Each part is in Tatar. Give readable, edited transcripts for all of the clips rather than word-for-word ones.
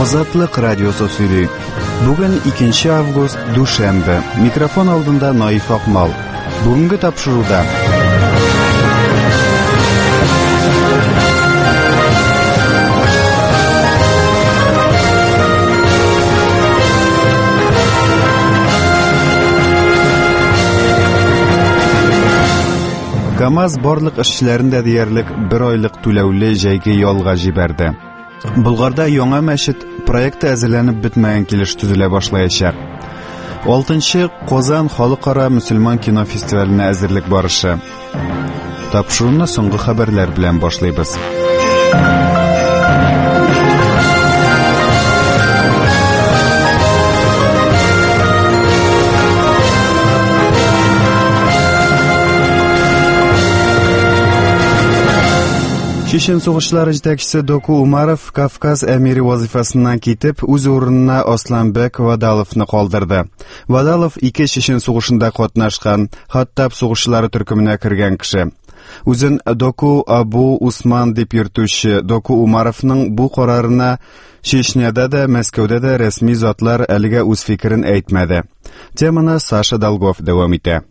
Азатлык радиосы сөйли. Бүген 2 август, Душанбе. Микрофон алдында Наиф Акмал. Бүгенге тапшыруда КамАЗ барлык эшчеләрен дә диярлек 1 айлык түләүле җәйге ялга җибәрде. Булгарда яңа мәчет проекты әзерләнеп бетмәгән килеш төзелә башлаячак. 6-нчы Казан халыкара мөселман кино фестиваленә әзерлек барышы. Тапшыруны соңгы хәбәрләр белән башлыйбыз. Чечен сугышлары җитәкчесе Доку Умаров Кавказ әмире вазифасыннан китеп, үз урынына Асланбек Вадаловны калдырды. Вадалов 2 Чечен сугышында катнашкан, Хаттаб сугышлары төркеменә кергән кеше. Үзен Доку Абу Усман дип йөртүче Доку Умаровның бу карарына Чечняда да, Мәскәүдә дә рәсми затлар әлегә үз фикерен әйтмәде. Теманы Саша Долгов дәвам итә.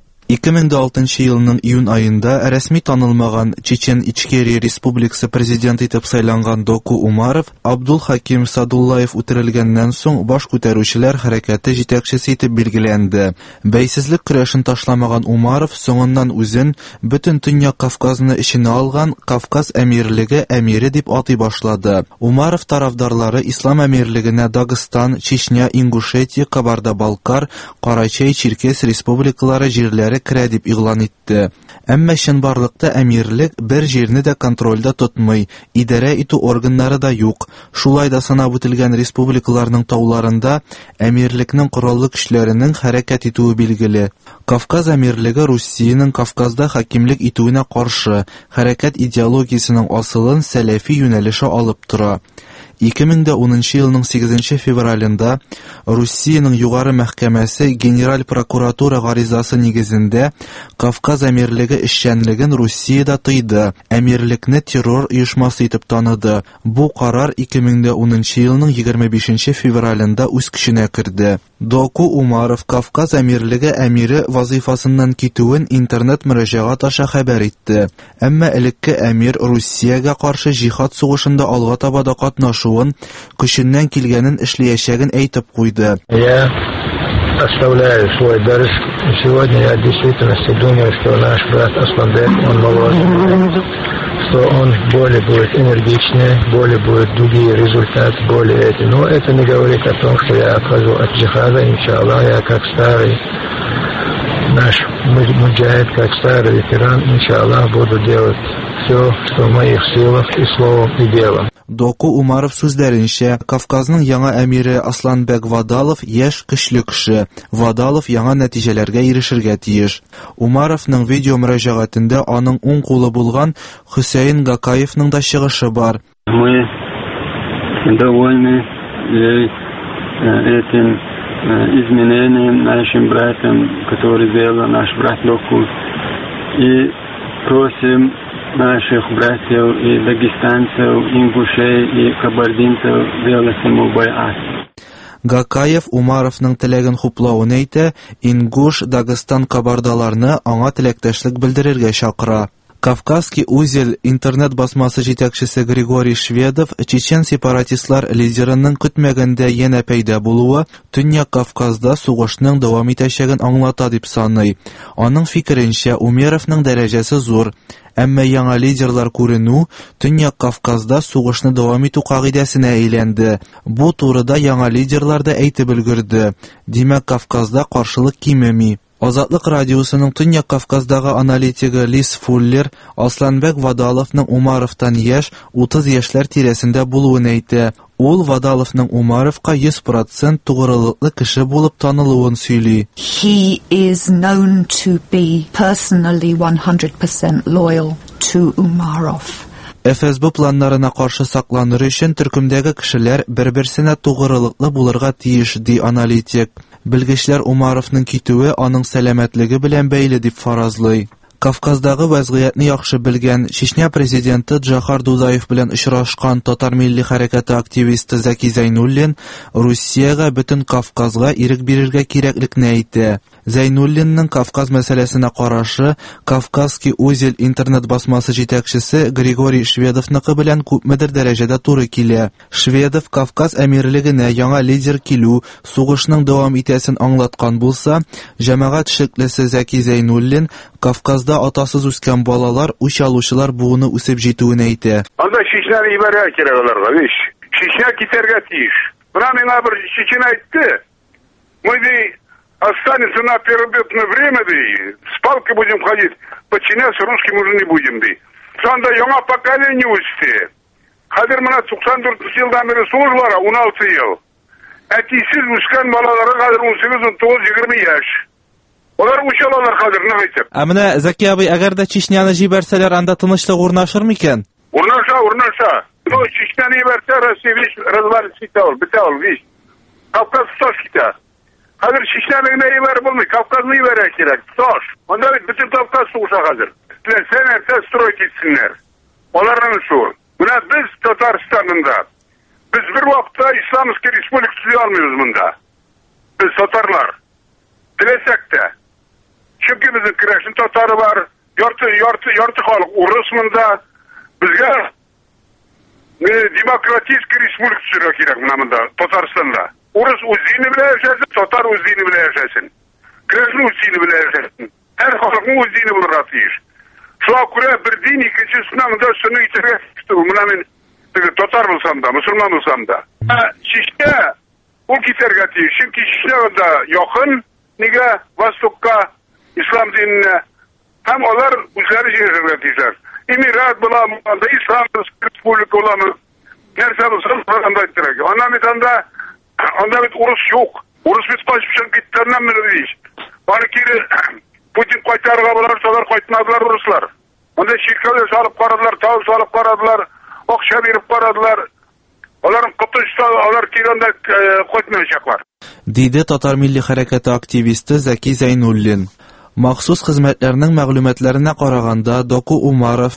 2006 елның июнь айында рәсми танылмаган Чечен Ичкерия Республикасы президенты итеп сайланган Доку Умаров Абдул Хаким Садуллаев үтерелгәннән соң баш күтәрүчеләр хәрәкәте җитәкчесе итеп билгеләнде. Бәйсезлек көрәшен ташламаган Умаров соңыннан үзен бөтен Төньяк Кавказны эченә алган Кавказ әмирлеге әмире дип атый башлады. Умаров тарафдарлары ислам әмирлегенә Дагыстан, Чечня, Ингушетия, Кабарда-Балкар, Карачай-Черкес республикалары җирләре керә дип игълан итте. Әмма чынбарлыкта әмирлек бер җирне дә контрольдә тотмый, идарә итү органнары да юк. Шулай да санап үтелгән республикаларның тауларында әмирлекнең кораллы көчләренең хәрәкәт итүе билгеле. Кавказ әмирлеге Русиянең Кавказда хакимлек итүенә каршы хәрәкәт идеологиясенең асылын сәләфи юнәлеше алып тора. 2010 елның 8 февралендә Русиянең югары мәхкәмәсе Генераль прокуратура гаризасы нигезендә Кавказ әмирлеге эшчәнлеген Русиядә тыйды. Әмирлекне террор оешмасы итеп таныды. Бу карар 2010 елның 25 февралендә үз көченә керде. Доку Умаров Кавказ әмирлеге әмире вазифасыннан китүен интернет мөрәҗәгать аша хәбәр итте. Әмма элекке әмир Русиягә каршы җихад сугышында алга таба да катнашуын, көченнән килгәнен эшләячәген әйтеп куйды. Я оставляю свой дарс. Сегодня я действительно думаю, что наш брат Асланбек, он моложе, что он более будет энергичнее, более будет другие результаты, более эти. Но это не говорит о том, что я отхожу от джихада, иншаллах, я как старый наш муджахид, как старый ветеран, иншаллах, буду делать все, что в моих силах и словом, и делом. Доку Умаров сүзләренчә, Кавказның яңа әмире Асланбек Вадалов яшь көчле кеше. Вадалов яңа нәтиҗәләргә ирешергә тиеш. Умаровның видео мөрәҗәгатендә аның уң кулы булган Хусейн Гакаевның да чыгышы бар. Мы довольны этим изменением нашим братом, который сделал наш брат Доку, и просим наших братьев и дагестанцев, ингушей и кабардинцев делать ему байат. Гакаев Умаровның теләген хуплавын әйтә, ингуш, Дагестан кабардаларны аңа теләктәшлек белдерергә чакыра. Кавказский узел интернет басмасы җитәкчесе Григорий Шведов чечен сепаратистлар лидерының көтмәгәндә янә пәйда булуы Төньяк Кавказда сугышның дәвам итәчәген аңлата дип саный. Аның фикеренчә, Умаровның дәрәҗәсе зур, әмма яңа лидерлар күренү Төньяк Кавказда сугышны дәвам итү кагыйдәсенә әйләнде. Бу турыда яңа лидерлар да әйтеп өлгерде. Димәк, Кавказда каршылык кимеми. Азатлык радиосының Төньяк Кавказдагы аналитигы Лис Фуллер Асланбек Вадаловның Умаровтан яшь 30 яшьләр тирәсендә булуын әйтә. Ул Вадаловның Умаровка 100% тугрылыклы кеше булып танылуын сөйли. He is known to be personally 100% loyal to Umarov. ФСБ планнарына каршы сакланыр өчен төркемдәге кешеләр бер-берсенә тугрылыклы булырга тиеш, ди аналитик. Белгечләр Умаровның китүе аның сәламәтлеге белән бәйле дип фаразлый. Кавказдагы вазгыятны яхшы белгән Чечня президенты Джохар Дудаев белән очрашкан Татар милли хәрәкәте активисты Заки Зайнуллин Россиягә бөтен Кавказга ирек бирергә кирәклекне әйтә. Зайнуллинның Кавказ мәсьәләсенә карашы Кавказский узел интернет басмасы җитәкчесе Григорий Шведовныкы белән күпмедер дәрәҗәдә туры килә. Шведов Кавказ әмирлегенә яңа лидер килү, сугышның дәвам итәсен аңлаткан булса, җәмәгать шиклесе Заки Зайнуллин Кавказда атасыз үскән балалар, үч алучылар буыны үсеп җитүен әйтә. Анда Чечняны ибәргә кирәк аларга, виш. Чечня китәргә тиеш. Бара миңа бер чечен әйтте. Мы останется на переметное время, с палкой будем ходить, подчиняться русским уже не будем, Сонда яңа поколение үсте. Хәзер менә 94 елдан бeri службалар 16 ел. Әтисез үскән балалары хәзер 18, 19, 20 яшь. Олар үч алалар хәзер, ни әйтеп. Ә менә Заки абый, әгәр дә Чечняны җибәрсәләр, анда тынычлык урнашыр микән? Урнаша. Ну, Чечняны җибәрсә, Россия вич развалится битәл, вич. Кавказ таш китә. Хәзер Чечняны генә җибәреп булмый, Кавказны җибәрә кирәк. Таш. Анда бит бөтен Кавказ сугыша хәзер. Теләсәләр, стройка итсеннәр. Аларның шул. Менә без Татарстанында, без бер вакытта Исламский республика төзи алмыйбыз монда. Без татарлар. Теләсәк тә. Чөнки безнең керәшен татары бар, ярты халык урыс монда. Безгә демократик республика төзергә кирәк монда, Татарстанда. Урыс үз дине белән яшәсен, татар үз дине белән яшәсен. Керәшен үз дине белән яшәсен. Һәр халыкның үз дине булырга тиеш. Шуңа күрә бер дин икенчесенә монда өстенлек итәргә тиеш. Менә мин татар булсам да, мөселман булсам да. Чечня ул китәргә тиеш. Чөнки Чечняда якын, нигә Востокка, ислам диненә. Һәм алар үзләре җиңәргә тиешләр. Эмират буламы, ислам республика буламы. Нәрсә булсын, анда итәргә. Анда бит урыс юк. Урыс бит качып киткәннән менә ич. Бары кире Путин кайтарга булар, шулар кайтмадылар урыслар. Анда ширкәләр салып карадылар, тау салып карадылар, акча биреп карадылар. Аларның кытышта, алар кирәндә кайтмаячаклар. Диде Татар милли хәрәкәте активисты Заки Зайнуллин. Махсус хезмәтләрнең мәгълүматларына караганда, Доку Умаров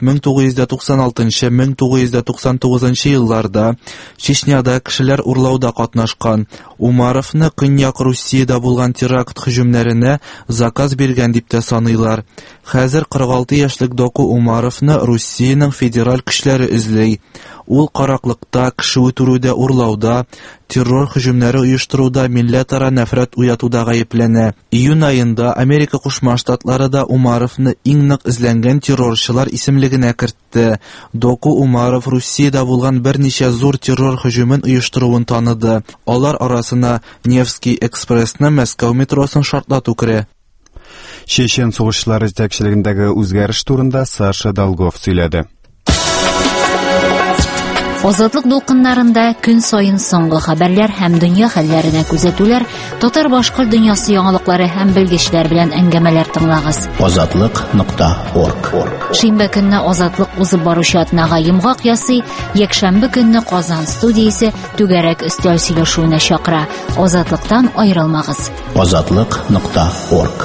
1996-1999 елларда Чечняда кешеләр урлауда катнашкан. Умаровны Көньяк Русиядә булган теракт һөҗүмнәренә заказ биргән дип тә саныйлар. Хәзер 46 яшьлек Доку Умаровны Россиянең федераль көчләре эзләй. Ул караклыкта, кеше үтерүдә, урлауда, террор һөҗүмнәре оештыруда, милләтара нәфрәт уятуда гаепләнә. Июнь аенда Америка Кушма Штатлары да Умаровны иң нык эзләнгән террорчылар исемлегенә кертте. Доку Умаров Россиядә булган берничә зур террор һөҗүмен оештыруын таныды. Алар арасына Невский экспрессны, Мәскәү метросын шартлату керә. Чечен сугышлары җитәкчелегендәге үзгәреш турында Саша Долгов сөйләде. Азатлык дулкыннарында көн сайын соңгы хәбәрләр һәм дөнья хәлләренә күзәтүләр, татар башкорт дөньясы яңалыклары һәм белгечләр белән әңгәмәләр тыңлагыз. Азатлык.орг. Шимбә көнне Азатлык узып баручы атнага йомгак ясый, якшәмбе көнне Казан студиясе түгәрәк өстәл сөйләшүенә чакыра. Азатлыктан аерылмагыз. Азатлык.орг.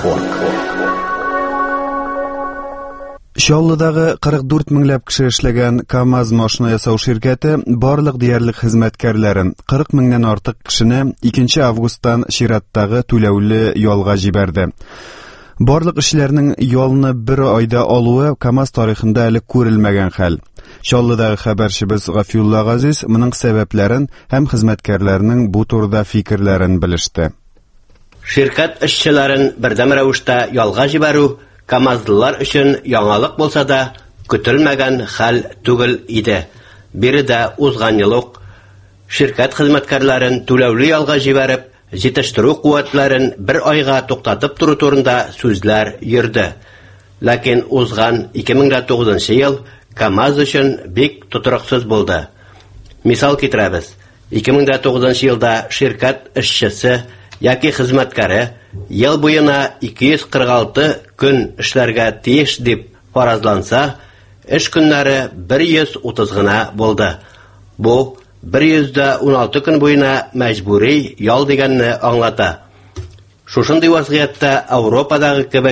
Чаллыдагы 44 меңләп кеше эшләгән КАМАЗ машина ясау ширкәте барлык диярлек хезмәткәрләрен 40 меңнән артык кешене 2 августтан чираттагы түләүле ялга җибәрде. Барлык эшләрнең ялны бер айда алуы КАМАЗ тарихында әле күрелмәгән хәл. Чаллыдагы хәбәрчебез Гафиулла Газиз моның сәбәпләрен һәм хезмәткәрләрнең бу турыда фикерләрен белеште. Ширкәт эшчеләрен бердәм рәвештә ялга җибәрү КАМАЗлылар өчен яңалык булса да, көтелмәгән хәл түгел иде. Биредә узган ел ук ширкәт хезмәткәрләрен түләүле ялга җибәреп, җитештерү куәтләрен бер айга туктатып тору турында сүзләр йөрде. Ләкин узган 2009 ел КАМАЗ өчен бик тутырыксыз булды. Мисал китерәбез. 2009 елда ширкәт эшчесе яки хезмәткәре ел буена 246 көн эшләргә тиеш дип фаразланса, эш көннәре 130 гына булды. Бу 116 көн буена мәҗбүри ял дигәнне аңлата. Шушындый вазгыятта Европадагы кебек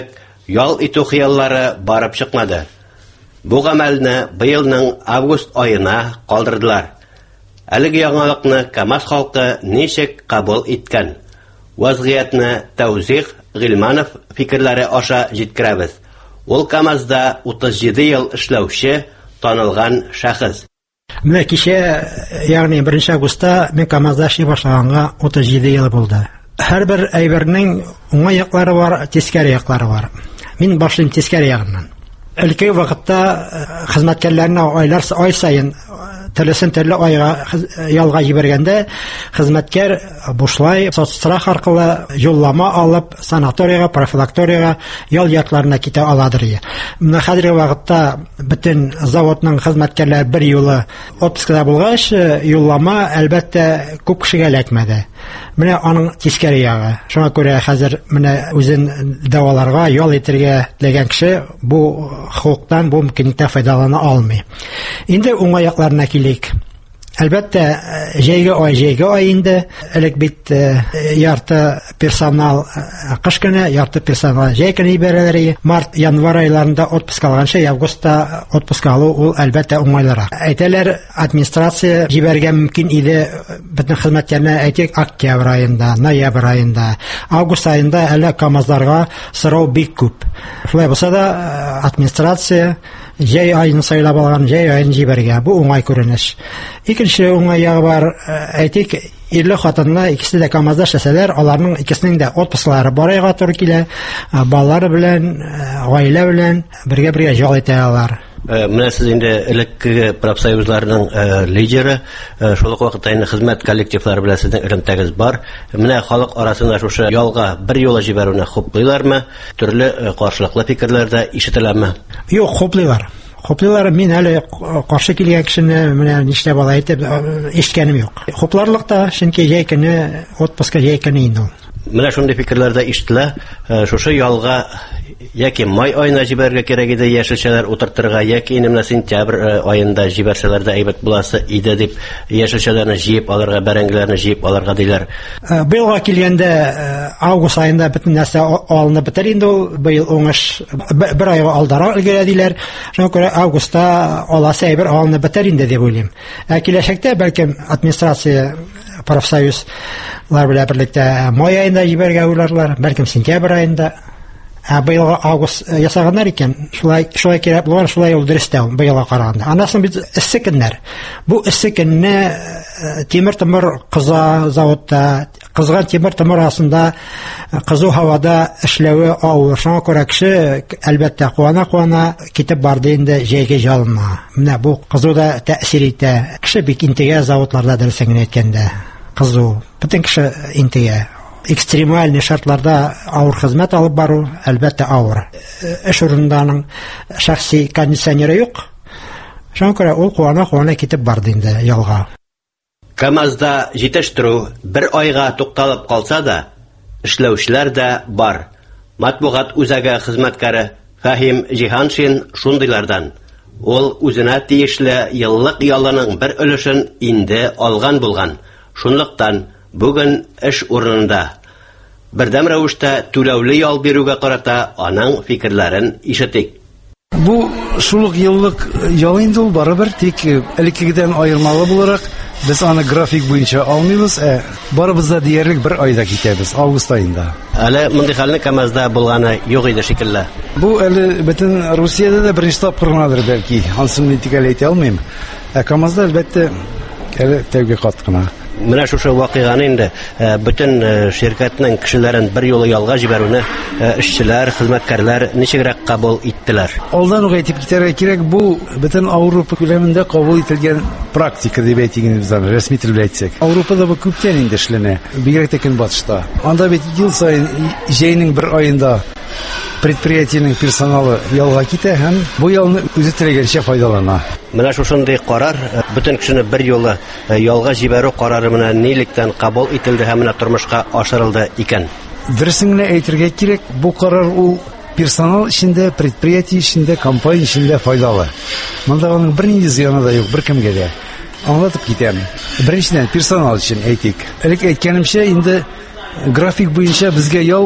ял итү хыяллары барып чыкмады. Бу гамәлне быелның август айына калдырдылар. Әлеге яңалыкны КамАЗ халкы ничек кабул иткән? Вазгыятны Тәүзих Гыйльманов фикерләре аша җиткерәбез. Ул КамАЗда 37 ел эшләүче танылган шәхес. Менә кичә, ягъни 1 августта мен КамАЗда эшли башлаганга 37 ел булды. Һәрбер әйбернең уңай яклары бар, тескәре яклары бар. Мин башлыйм тескәре ягыннан. Әлеге вакытта хезмәткәрләрне ай сайын телесен төрле айга ялга җибәргәндә хезмәткәр бушлай соцстрах аркылы юллама алып санаторийга, профилакториягә ял якларына китә аладыр. Менә хәзерге вакытта бөтен заводның хезмәткәрләре бер юлы отпускта булгач, юллама әлбәттә күп кешегә эләкмәде. Менә аның тискәре ягы. Шуңа күрә хәзер менә үзен дәваларга, ял итәргә теләгән кеше бу хукуктан, бу мөмкинлектән файдалана алмый. Инде уңай якларына килик. Әлбәттә, җәйге ай инде, элек бит ярты персонал кыш көне, ярты персонал җәй көне ибәрәләр. Март, январь айларында отпуск алганча, августта отпуск алу ул әлбәттә уңайлырак. Әйтәләр, администрация җибәргән мөмкин иде бөтен хезмәткәрне әйтик октябрь айында, ноябрь айында, август айында әле КамАЗларга сорау бик күп. Шулай булса да администрация җәй айын сайлап алган, җәй айын җибәргән. Бу уңай күренеш. Икенче уңай ягы бар, әйтик, ирле хатынлы икесе дә КамАЗда эшләсәләр, аларның икесенең дә отпусклары барайга туры килә. Балалары белән, гаилә белән бергә ял итә алар. Менә сез инде элекке профсоюзларның лидеры, шул ук вакытта инде хезмәт коллективлары белән сезнең элемтәгез бар. Менә халык арасында шушы ялга бер юлы җибәрүне хуплыйлармы? Төрле каршылыклы фикерләр дә ишетеләме? Юк, хуплыйлар. Хуплыйлар, мин әле каршы килгән кешене менә нишләп алай итеп ишеткәнем юк. Хупларлык та, чөнки җәй көне отпуска җәй көне инде ул. Менә шундый фикерләр дә ишетелә. Шушы ялга яки май айына җибәрергә кирәк иде яшелчәләр утыртырга, яки инде менә сентябрь айында җибәрсәләр дә әйбәт буласы иде дип яшелчәләрне җыеп алырга, бәрәңгеләрне җыеп алырга диләр. Быелга килгәндә август айында бөтен нәрсә алынып бетер инде ул. Быел уңыш бер айга алдарак өлгерә диләр. Шуңа күрә августта аласы әйбер алынып бетер инде дип уйлыйм. Киләчәктә бәлкем администрация, профсоюзлар белән берлектә май айында җибәргә уйларлар, бәлкем сентябрь айында. Быелга август ясаганнар икән, шулай кирәк булган, шулай ул дөрестә быелга караганда. Аннан бит эссе көннәр. Бу эссе көнне тимер-тимер кыза заводта, кызган тимер-тимер арасында кызу һавада эшләве авыр. Шуңа күрә кеше әлбәттә куана китеп барды инде җәйге җалына. Менә бу кызу да тәэсир итә. Кеше бик интегә заводларда дөресен әйткәндә. Кызу, бөтен кеше интегә. Экстремальный шартларда авыр хезмәт алып бару әлбәттә авыр. Эш урындарының шәхси кондиционеры юк. Шуңа күрә ул куана китеп барды инде ялга. КамАЗда җитештерү бер айга тукталып калса да, эшләүчеләр дә бар. Матбугат үзәге хезмәткәре Фәһим Җиһаншин шундыйлардан. Ул үзенә тиешле еллык ялының бер өлешен инде алган булган. Шунлыктан бүген эш урынында бердәм рәвештә түләүле ял бирүгә карата аның фикерләрен ишетик. Бу шулык еллык ял инде ул барыбер, тик элеккегедән аермалы буларак без аны график буенча алмыйбыз, барыбыз да диярлек бер айда китәбез, август айында. Әле мондый хәлне КамАЗда булганы юк иде шикелле. Бу әле бөтен Русиядә дә беренче тапкырнадыр бәлки, ансын мин тик әле әйтә алмыйм. КамАЗда әлбәттә әле тәүге кат кына. Менә шушы вакыйганы инде бөтен ширкәтнең кешеләрен бер юлы ялга җибәрүне эшчеләр, хезмәткәрләр ничегрәк кабул иттеләр? Алдан ук әйтеп китәргә кирәк, бу бөтен Авропа күләмендә кабул ителгән практика дип әйтегез, рәсми тел белән әйтсәк. Авропада бу күптән инде эшләнә, бигрәк тә көнбатышта. Анда бит ел саен җәйнең бер айында предприятиенең персоналы ялга китә һәм бу ялны үзе теләгәнчә файдалана. Менә шушындый карар бөтен кешене бер юлы ялга җибәрү карары менән нилектән кабул ителде һәм менә тормышка ашырылды икән? Дөресен генә әйтергә кирәк, бу карар ул персонал эчендә, предприятие эчендә, компания эчендә файдалы. Монда аның бернинди зыяны да юк беркемгә дә. Аңлатып китәм. Беренчедән персонал өчен әйтик. Элек әйткәнемчә, инде график буенча безгә ял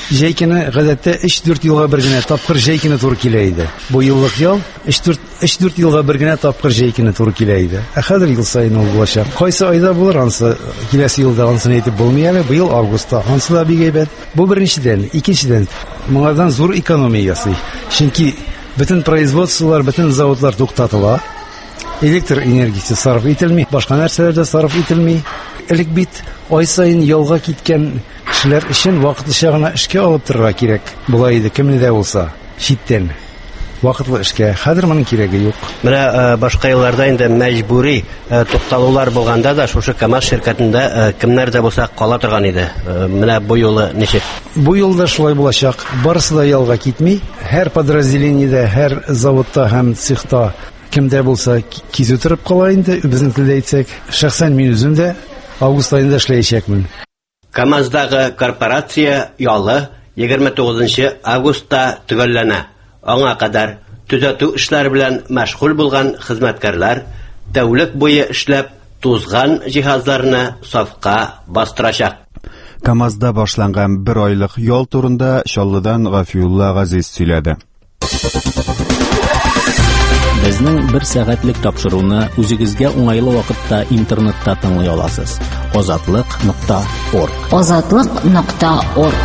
Җәйкене гадәттә 3-4 елга бер генә тапкыр җәйкене туры килә иде. Бу еллык ял 3-4 елга бер генә тапкыр җәйкене туры килә иде. Хәзер ел саен ул булачак. Кайсы айда булыр ансы киләсе елда ансын әйтеп булмый әле. Быел августта ансы да бик әйбәт. Бу беренчедән, икенчедән моңардан зур экономия ясый. Чөнки бөтен производстволар, бөтен заводлар туктатыла. Электр энергиясе сарыф ителми, башка нәрсәләр дә сарыф ителми. Элек бит ай саен ялга киткән кешеләр өчен вакытлыча гына эшкә алып торырга кирәк. Булай иде, кемне дә булса, читтән вакытлы эшкә. Хәзер моның кирәге юк. Менә башка елларда инде мәҗбүри тукталулар булганда да шушы КАМАЗ ширкәтендә кемнәр дә булса кала торган иде. Менә бу юлы ничек? Бу елда шулай булачак. Барысы да ялга китми. Һәр подразделениедә, һәр заводта һәм цехта кемдә булса кизү торып кала инде. Безнең телдә әйтсәк, шәхсән мин үзем дә август аенда эшләячәкмен. КАМАЗдагы корпорация ялы 29 августта төгәлләнә. Аңа кадәр төзәтү эшләре белән мәшгуль булган хезмәткәрләр тәүлек буе эшләп тузган җиһазларны сафка бастырачак. КАМАЗда башланган 1 айлык ял турында Чаллыдан Гафиулла Газиз сөйләде. Безнең 1 сәгатьлек тапшыруны үзегезгә уңайлы вакытта интернетта тыңлый аласыз. Озатлык.орг. Озатлык.орг.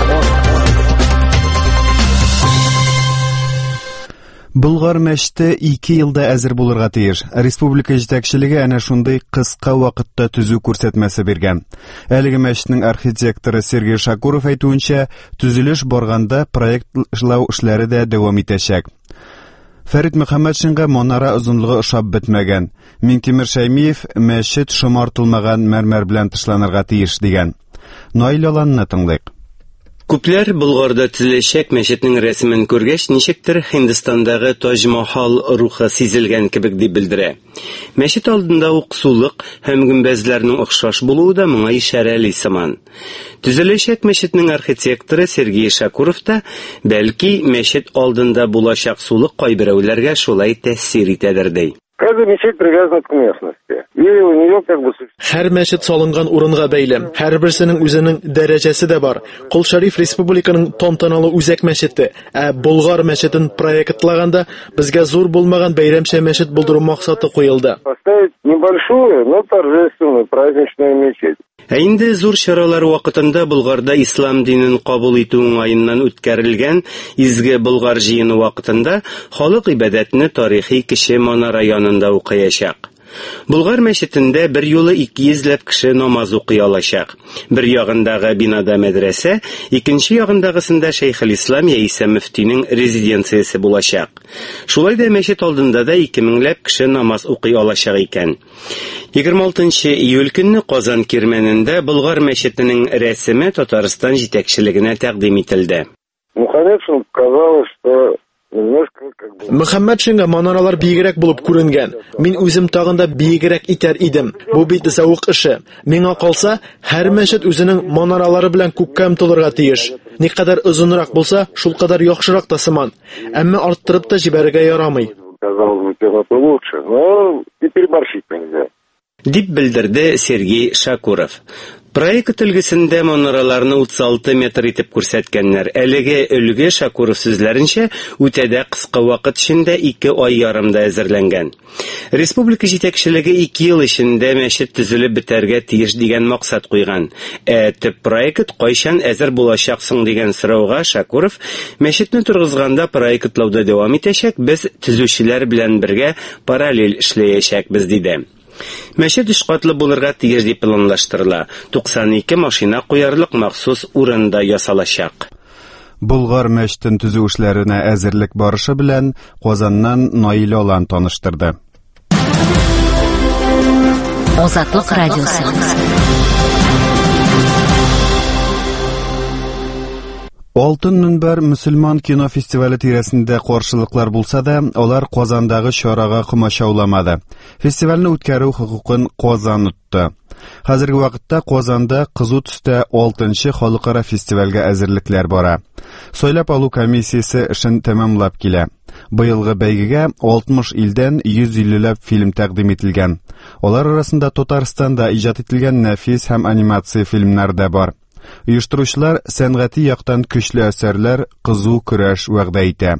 Болгар мәчете 2 елда әзер булырга тиеш. Республика җитәкчелеге әнә шундый кыска вакытта төзү күрсәтмәсе биргән. Әлеге мәчетнең архитекторы Сергей Шакуров әйтүенчә, төзелеш барганда проектлау эшләре дә дәвам итәчәк. Фәрит Мөхәммәтшинга манара озынлыгы ошап бетмәгән. Минтимер Шәймиев мәчет шомартылмаган мәрмәр белән тышланырга тиеш дигән. Наил Аланны тыңлыйк. Күпләр Болгарда төзеләчәк мәчетнең рәсемен күргәч, ничектер Һиндстандагы Тадж-Махал рухы сизелгән кебек дип белдерә. Мәчет алдында ук сулык һәм гөмбәзләрнең охшаш булуы да моңа ишарәли сыман. Төзеләчәк мәчетнең архитекторы Сергей Шакуров та, бәлки, мәчет алдында булачак сулык кайберәүләргә шулай тәэсир итәдер ди. Каждая мечеть привязана к местности. И у нее как бы... Һәр мәчет салынган урынга бәйле. Һәрберсенең үзенең дәрәҗәсе дә бар. Кол Шариф республиканың тантаналы үзәк мәчете, Болгар мәчетен проектлаганда безгә зур булмаган бәйрәмчә мәчет булдыру максаты куелды. Поставить небольшую, но торжественную праздничную мечеть. Инде зур чаралар вакытында Болгарда ислам динен кабул итү уңаеннан үткәрелгән изге Болгар җыены вакытында халык ибадәтне тарихи кече манара янында укыячак. Болгар мәчетендә бер юлы 200 кеше намаз укый алачак. Бер ягындагы бинада мәдрәсә, икенче ягындагысында Шәйхелислам яисә мөфтинең резиденциясе булачак. Шулай да мәчет алдында да 2000 кеше намаз укый алачак икән. 26 июль көнне Казан Кирмәнендә Болгар мәчетенең рәсеме Татарстан җитәкчелегенә тәкъдим ителде. Мөхәммәтшин казалось, что Мөхәммәтшинга манаралар бигрәк булып күренгән. Мин үзем тагында бигрәк итәр идем. Бу бит зәвык эше. Миңа калса, һәр мәчет үзенең манаралары белән күккә омтылырга тиеш. Никадәр озынрак булса, шул кадәр яхшырак та сыман. Әмма арттырып та җибәрергә ярамый. Дип белдерде Сергей Шакуров. Проект өлгесендә манараларны 36 метр итеп күрсәткәннәр. Әлеге өлге Шакуров сүзләренчә үтәдә кыска вакыт эчендә 2 ай ярымда әзерләнгән. Республика җитәкчелеге 2 ел эчендә мәчет төзелеп бетәргә тиеш дигән максат куйган. Төп проект кайчан әзер булачак соң дигән сорауга Шакуров мәчетне торгызганда проектлауда дәвам итәчәк, без төзүчеләр белән бергә параллель эшләячәкбез диде. Мәчет 3 катлы булырга тиеш дип планлаштырыла. 92 машина куярлык махсус урында ясалачак. Болгар мәчетен төзү эшләренә әзерлек барышы белән Казаннан Наил Алан таныштырды. Озатлык радиосы. Алтын мөнбәр мөселман кино фестивале тирәсендә каршылыклар булса да, алар Казандагы чарага комачауламады. Фестивальне үткәрү хокукын Казан утты. Хәзерге вакытта Казанда кызу төстә 6нчы халыкара фестивальгә әзерлекләр бара. Сойлап алу комиссиясе эшен тәмамлап килә. Быелгы бәйгегә 60 илдән 150 фильм тәкъдим ителгән. Алар арасында Татарстанда иҗат ителгән нәфис һәм анимация фильмнар да бар. Оештыручылар сәнгати яктан көчле әсәрләр, кызу көрәш вәгъдә итә.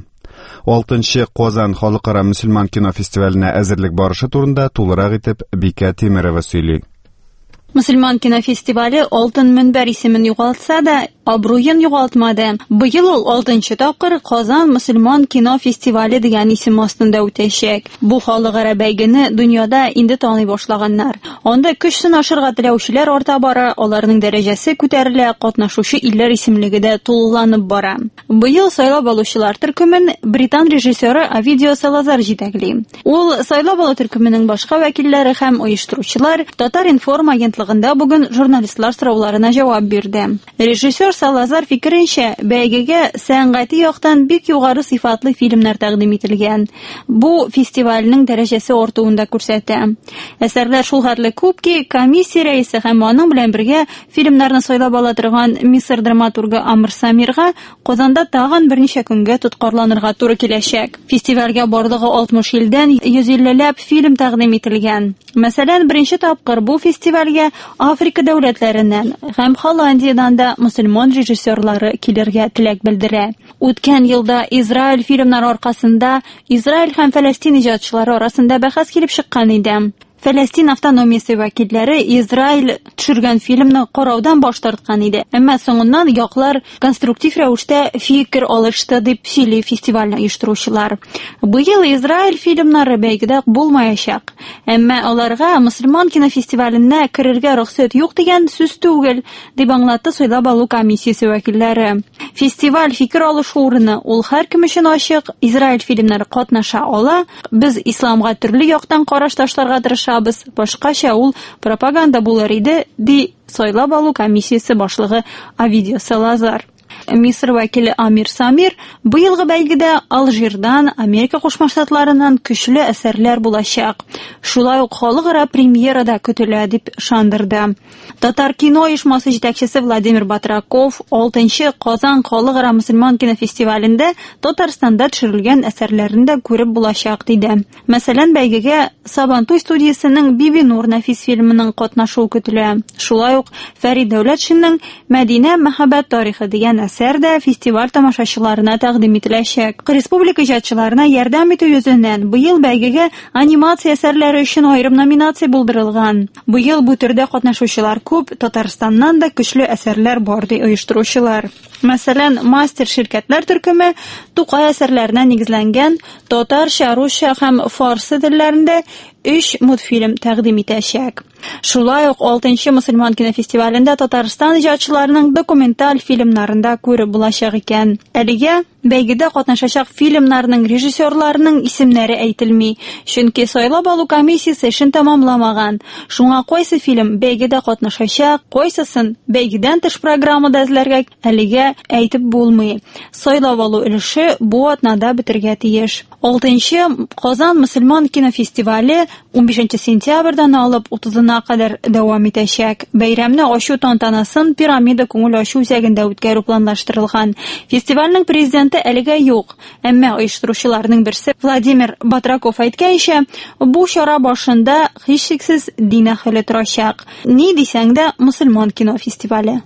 6-нчы Казан халыкара мөселман кино фестиваленә әзерлек барышы турында тулырак итеп Бикә Тимерова сөйли. Мөселман кинофестивале Алтын мөнбәр исемен югалтса да, абруен югалтмады. Быел ул 6-нчы тапкыр Казан мөселман кино фестивале дигән исем астында үтәчәк. Бу халыкара бәйгене дөньяда инде таный башлаганнар. Анда көч сынашырга теләүчеләр арта бара, аларның дәрәҗәсе күтәрелә, катнашучы илләр исемлеге дә тулыланып бара. Быел сайлап алучылар төркемен британ режиссеры Авидио Салазар җитәкли. Ул сайлап алу төркеменең башка вәкилләре һәм оештыручылар Татар-Информ агентлыгында бүген журналистлар сорауларына җавап бирде. Режиссер Салазар фикеренчә, бәйгегә сәнгати яктан бик югары сыйфатлы фильмнар тәкъдим ителгән. Бу фестивальнең дәрәҗәсе артуында күрсәтә. Әсәрләр шул хәтле күп ки, комиссия рәисе һәм аның белән бергә фильмнарны сайлап ала торган Мисыр драматургы Амр Самирга Казанда тагын берничә көнгә тоткарланырга туры киләчәк. Фестивальгә барлыгы 60 илдән 150ләп фильм тәкъдим ителгән. Мәсәлән, беренче тапкыр бу фестивальгә Африка дәүләтләреннән һәм Холландиядан да мөселман режиссерлары килергә теләк белдерә. Үткән елда Израиль фильмнары аркасында Израиль һәм Фәләстин иҗатчылары арасында бәхәс килеп чыккан иде. Фәләстин автономиясе вәкилләре Израиль төшергән фильмны караудан баш тарткан иде. Әмма соңыннан яклар конструктив рәвештә фикер алышты дип сөйли фестивальне оештыручылар. Быел Израиль фильмнары бәйгедә булмаячак. Әмма аларга мөселман кинофестиваленә керергә рөхсәт юк дигән сүз түгел, дип аңлатты сайлап алу комиссиясе вәкилләре. Фестиваль фикер алышу урыны, ул һәркем өчен ачык, Израиль фильмнары катнаша ала. Без исламга төрле яктан караш ташларга тырышабыз, башкача ул пропаганда булыр иде, ди сайлап алу комиссиясе башлыгы Авидио Салазар. Мисыр вәкиле Амир Самир быелгы бәйгедә Алжирдан, Америка Кушма Штатларыннан көчле әсәрләр булачак. Шулай ук халыкара премьерада көтелә дип шандырды. Татар кино оешмасы җитәкчесе Владимир Батраков 6-нчы Казан халыкара мөселман кинофестивалендә Татарстанда төшерелгән әсәрләрен дә күреп булачак диде. Мәсәлән, бәйгегә Сабантуй студиясенең Биби Нур Нафис фильменең катнашуы көтелә. Шулай ук Фәрид Дәүләтшинның Мәдинә мәхәббәт тарихы дигән әсәр дә фестиваль тамашачыларына тәкъдим ителәчәк. Республика иҗатчыларына ярдәм итү йөзеннән быел бәйгегә анимация әсәрләре өчен аерым номинация булдырылган. Быел бу төрдә катнашучылар күп, Татарстаннан да көчле әсәрләр бар ди оештыручылар. Мәсәлән, мастер ширкәтләр төркеме Тукай әсәрләренә нигезләнгән татарча, русча һәм фарсы телләрендә 3 мультфильм тәкъдим итәчәк. Шулай ук 6-нчы мөселман кинофестивалендә Татарстан иҗатчыларының документаль фильмнарында күреп булачак икән. Әлегә бәйгедә катнашачак фильмнарның режиссерларының исемнәре әйтелми, чөнки сайлап алу комиссиясе эшен тәмамламаган. Шуңа кайсы фильм бәйгедә катнашачак, кайсысын бәйгедән тыш программада эзләргә әлегә әйтеп булмый. Сайлап алу өлеше бу атнада бетергә тиеш. 6-нчы Казан мөселман кинофестивале 15 сентябрьдән алып 30-на кадәр дәвам итәчәк. Бәйрәмне ачу тантанасын Пирамида күңел ачу үзәгендә үткәрү планлаштырылган. Фестивальнең президенты әлегә юк, әмма оештыручыларның берсе Владимир Батраков әйткәнчә, бу чара башында һичшиксез дин әһеле торачак. Ни дисәң дә мөселман кинофестивале.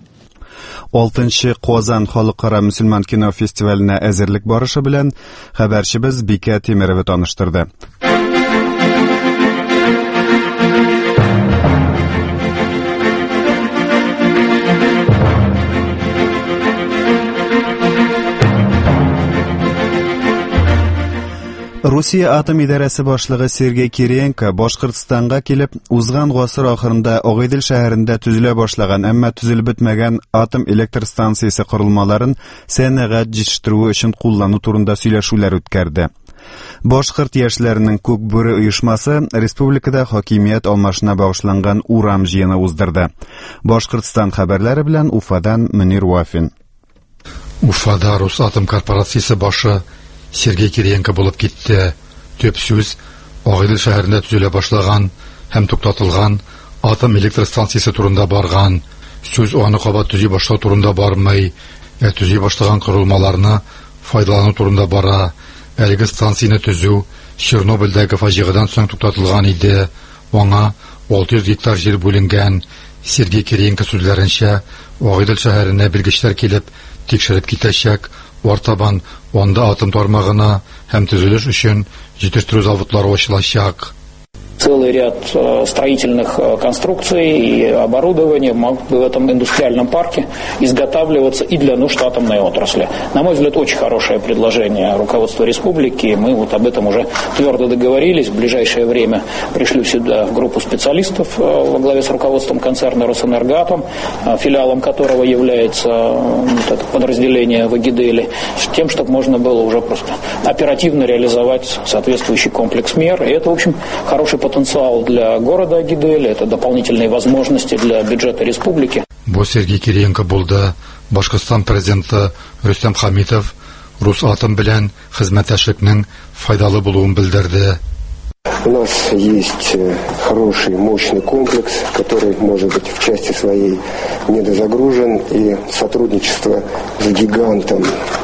6-нчы Казан халыкара мөселман кино фестиваленә әзерлек барышы белән хәбәрчебез Бикә Тимерова таныштырды. Русия атом идарәсе башлыгы Сергей Кириенко Башкортстанга килеп, узган гасыр ахырында Агыйдел шәһәрендә төзелә башлаган, әмма төзелеп бетмәгән атом электр станциясе корылмаларын сәнәгать җитештерү өчен куллану турында сөйләшүләр үткәрде. Башкорт яшьләренең күк бүре оешмасы республикада хакимият алмашына багышланган урам җыены уздырды. Башкортстан хәбәрләре белән Уфадан Мөнир Вафин. Уфада Росатом корпорациясе башы Сергей Кириенко булып китте. Төп сүз Агыйдел шәһәрендә төзелә башлаган һәм туктатылган атом электр станциясе турында барган. Сүз аны кабат төзи башлау турында бармый, төзи башлаган корылмаларны файдалану турында бара. Әлеге станцияны төзү Чернобыльдәге фаҗигадан соң туктатылган иде. Аңа 600 гектар җир бүленгән. Сергей Кириенко сүзләренчә, Агыйдел шәһәренә белгечләр килеп, тикшереп китәчәк, артабан анда атом тармагына һәм төзелеш өчен җитештерү заводлары ачылачак. Целый ряд строительных конструкций и оборудования могут в этом индустриальном парке изготавливаться и для нужд атомной отрасли. На мой взгляд, очень хорошее предложение руководства республики. Мы вот об этом уже твердо договорились. В ближайшее время пришлю сюда группу специалистов во главе с руководством концерна «Росэнергоатом», филиалом которого является подразделение в Агиделе, с тем, чтобы можно было уже просто оперативно реализовать соответствующий комплекс мер. И это, в общем, хороший потенциал для города Агидель, это дополнительные возможности для бюджета республики. Бу Сергей Кириенко булды. Башкортстан президенты Рустам Хамитов Росатом белән хезмәттәшлекнең файдалы булуын белдерде. У нас есть хороший, мощный комплекс, который, может быть, в части своей недозагружен, и сотрудничество с гигантом,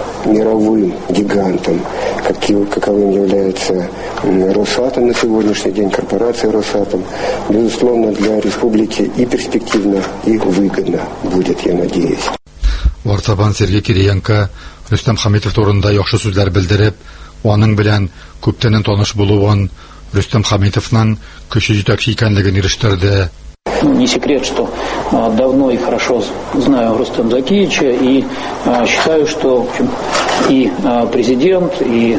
мировым гигантом, каковым является Росатом на сегодняшний день, корпорация Росатом, безусловно, для республики и перспективно, и выгодно будет, я надеюсь. Артабан Сергей Кириенко Рустам Хамитов турында яхшы сүзләр белдереп, аның белән күптән таныш булуын, Рустам Хамитовның көчле җитәкче икәнлеген ирештерде. Не секрет, что давно и хорошо знаю Рустема Закиевича и считаю, что, в общем, и президент, и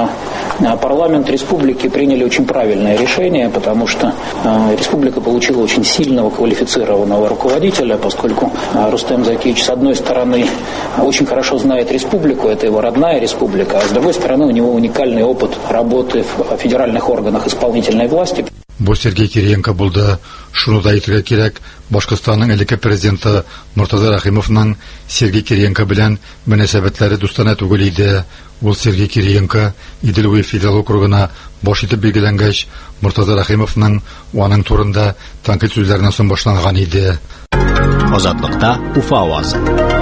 парламент республики приняли очень правильное решение, потому что республика получила очень сильного, квалифицированного руководителя, поскольку Рустем Закиевич, с одной стороны, очень хорошо знает республику, это его родная республика, а с другой стороны, у него уникальный опыт работы в федеральных органах исполнительной власти. Бу Сергей Кириенко булды. Шуны да әйтергә кирәк, Башкортстанның элекке президенты Муртаза Рахимовның Сергей Кириенко белән мөнәсәбәтләре дустана түгел иде. Ул Сергей Кириенко Идел федераль округына баш итеп билгеләнгәч, Муртаза Рахимовның аның турында тәнкыйть сүзләреннән соң башланган иде. Азатлыкта Уфа авазы.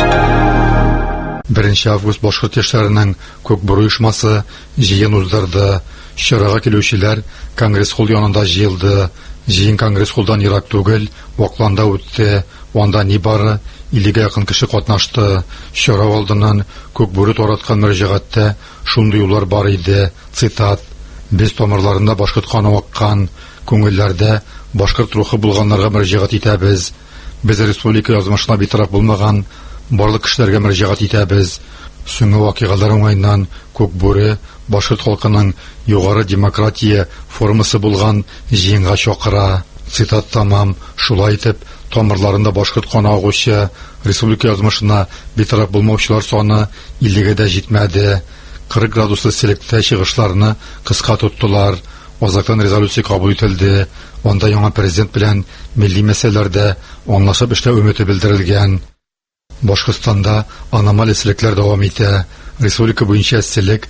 1 август башкорт яшьләренең Күкбүре оешмасы җыен уздырды. Чарага килүчеләр Конгресс-холл янында җыелды. Җыен Конгресс-холлдан ерак түгел, Вакланда үтте. Анда нибары 50-гә якын кеше катнашты. Чара алдыннан Күкбүре тараткан мөрәҗәгатьтә шундый юллар бар иде. Цитат: "Без тамырларында башкорт каны аккан, күңелләрдә башкорт рухы булганнарга мөрәҗәгать итәбез. Без республика язмышына битараф булмаган барлык кешеләргә мөрәҗәгать итәбез. Соңгы вакыйгалар уңайыннан Күкбүре башкорт халкының югары демократия формасы булган җыенга чакыра." Цитат тамам. Шулай итеп, тамырларында башкорт каны агучы республика язмышына битараф булмаучылар саны 50-гә дә җитмәде. 40 градуслы селектә чыгышларны кыска тоттылар. Азаклан резолюция кабул ителде. Анда яңа президент белән милли мәсьәләләрдә аңлашып эшләү өмете белдерелгән. Башкортстанда аномаль эсселектәр дәвам итә. Республика буенча эсселек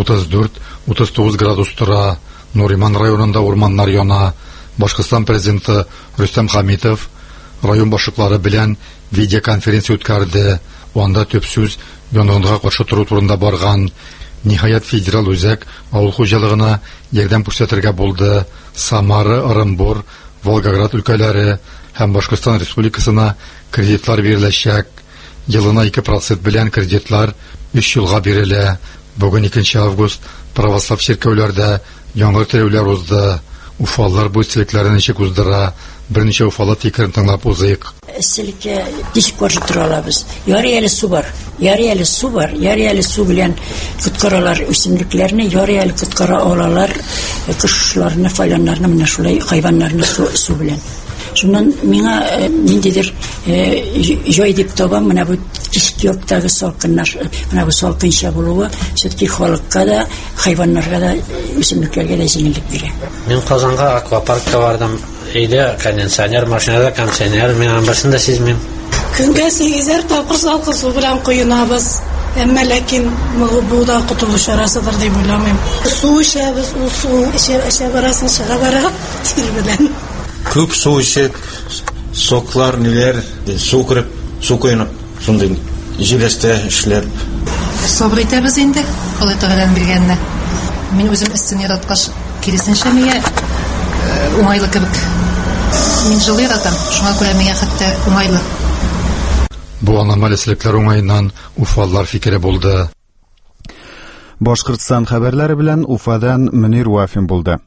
34-39 градус тора. Нуриман районында урманнар яна. Башкортстан президенты Рустам Хамитов район башлыклары белән видеоконференция үткәрде. Анда төп сүз янгынга каршы туру турында барган. Ниһаять федераль үзәк авыл хуҗалыгына ярдәм күрсәтергә булды. Самара, Орынбор, Волгоград өлкәләре һәм Башкортстан Республикасына кредитлар биреләчәк. Елына 2% белән кредитлар 3 елга бирелә. Бүген 2 август православ церковьләрдә яңгыр терәүләр узды. Уфаллар бу эсселекләрне ничек уздыра? Берничә уфалы фикерен тыңлап узыйк. Эсселеккә ничек каршы тора алабыз? Ярый әле су бар. Ярый әле су бар. Ярый әле су белән коткаралар үсемлекләрне, ярый әле коткара алалар кошларны, файланнарны, менә шулай хайваннарны су белән. Шуннан миңа ниндидер җай дип табам, менә бу кичкиоктагы салкыннар, менә бу салкынча булуы, все-таки халыкка да, хайваннарга да, үсемлекләргә дә җиңеллек бирә. Мин Казанга аквапаркка бардым. Өйдә кондиционер, машинада кондиционер, мин анбасын да сизмим. Көнгә 8 тапкыр салкын су белән коенабыз. Әмма ләкин бу да котылыш арасыдыр дип уйламыйм. Су эчәбез, ул су эчә барасын чыга бара, тир белән. Күп су эчеп, соклар, ниләр, су кирип, су коенып, шундый җиләстә эшләп. Сабыр итәбез инде, Алла Тәгаләнең биргәненә. Мин үзем эсен яраткач, киресенчә миңа уңайлы кебек. Мин җылы яратам, шуңа күрә миңа хәтта уңайлы. Бу аномалияселекләр уңайыннан уфаллар фикере булды. Башкортстан хәбәрләре белән Уфадан Мөнир Вафин булды.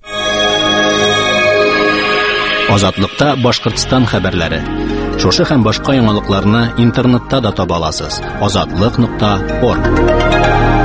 Азатлыкта Башкортстан хәбәрләре. Шушы һәм башка яңалыкларны интернетта да таба аласыз. Azatlyk.org.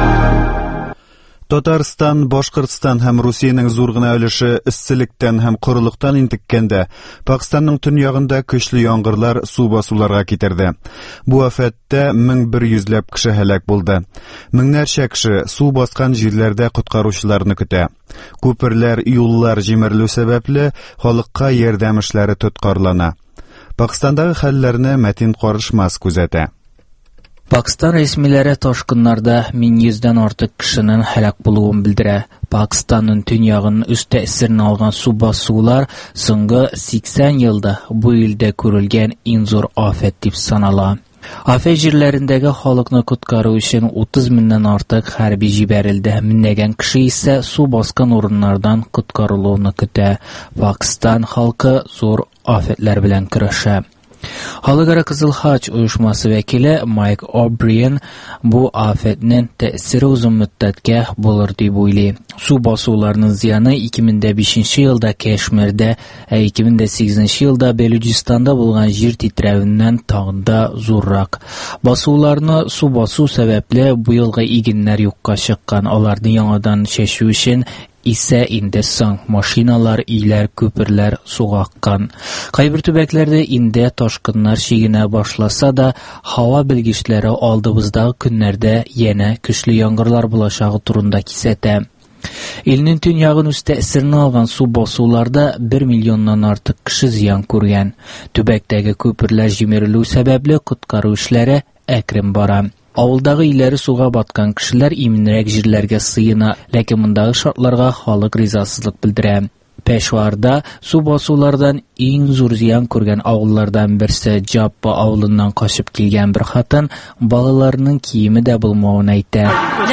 Татарстан, Башкортстан һәм Русиянең зур гына өлеше эсселектән һәм корылыктан интеккәндә, Пакистанның төньягында көчле яңгырлар су басуларга китерде. Бу афәттә 1100ләп кеше һәлак булды. Меңнәрчә кеше су баскан җирләрдә коткаручыларны көтә. Күперләр, юллар җимерелү сәбәпле халыкка ярдәм эшләре тоткарлана. Пакистандагы хәлләрне Мәтин Карышмас күзәтә. Пакистан рәсмиләре ташкыннарда 1100дән артык кешенең һәлак булуын белдерә. Пакистанның төньягын үз тәэсирен алган су басулар соңгы 80 елда бу илдә күрелгән иң зур афәт дип санала. Афәт җирләрендәге халыкны коткару өчен 30 меңнән артык хәрби җибәрелде. Меңнәгән кеше исә су баскан урыннардан коткарылуны көтә. Пакистан халкы зур афәтләр белән көрәшә. Халыкара Кызыл Хач оешмасы вәкиле Майк О'Бриен бу афәтнең тәэсире узын мөддәткә булыр дип уйлый. Су басуларының зыяны 2005 елда Кашмирдә, 2008 елда Белуҗистанда булган җир титрәвеннән тагын да зуррак. Басуларны су басу сәбәпле бу елгы игеннәр юкка чыккан. Аларны яңадан чәчү өчен исә инде соң машиналар, өйләр, күперләр суга аккан. Кайбер төбәкләрдә инде ташкыннар чигенә башласа да, һава белгечләре алдыбыздагы көннәрдә янә көчле яңгырлар булачагы турында кисәтә. Илнең төньягын үз тәэсирен алган су басуларда 1 миллионнан артык кеше зыян күргән. Төбәктәге күперләр җимерелү сәбәпле коткару эшләре әкрен бара. Авылдагы үйләре суга баткан кешеләр иминрәк җирләргә сыена, ләкин мондагы шартларга халык ризасызлык белдерә. Пешварда су басулардан иң зур зыян күргән авыллардан берсе Джаппа авылыннан качып килгән бер хатын балаларының киеме дә булмавын әйтә.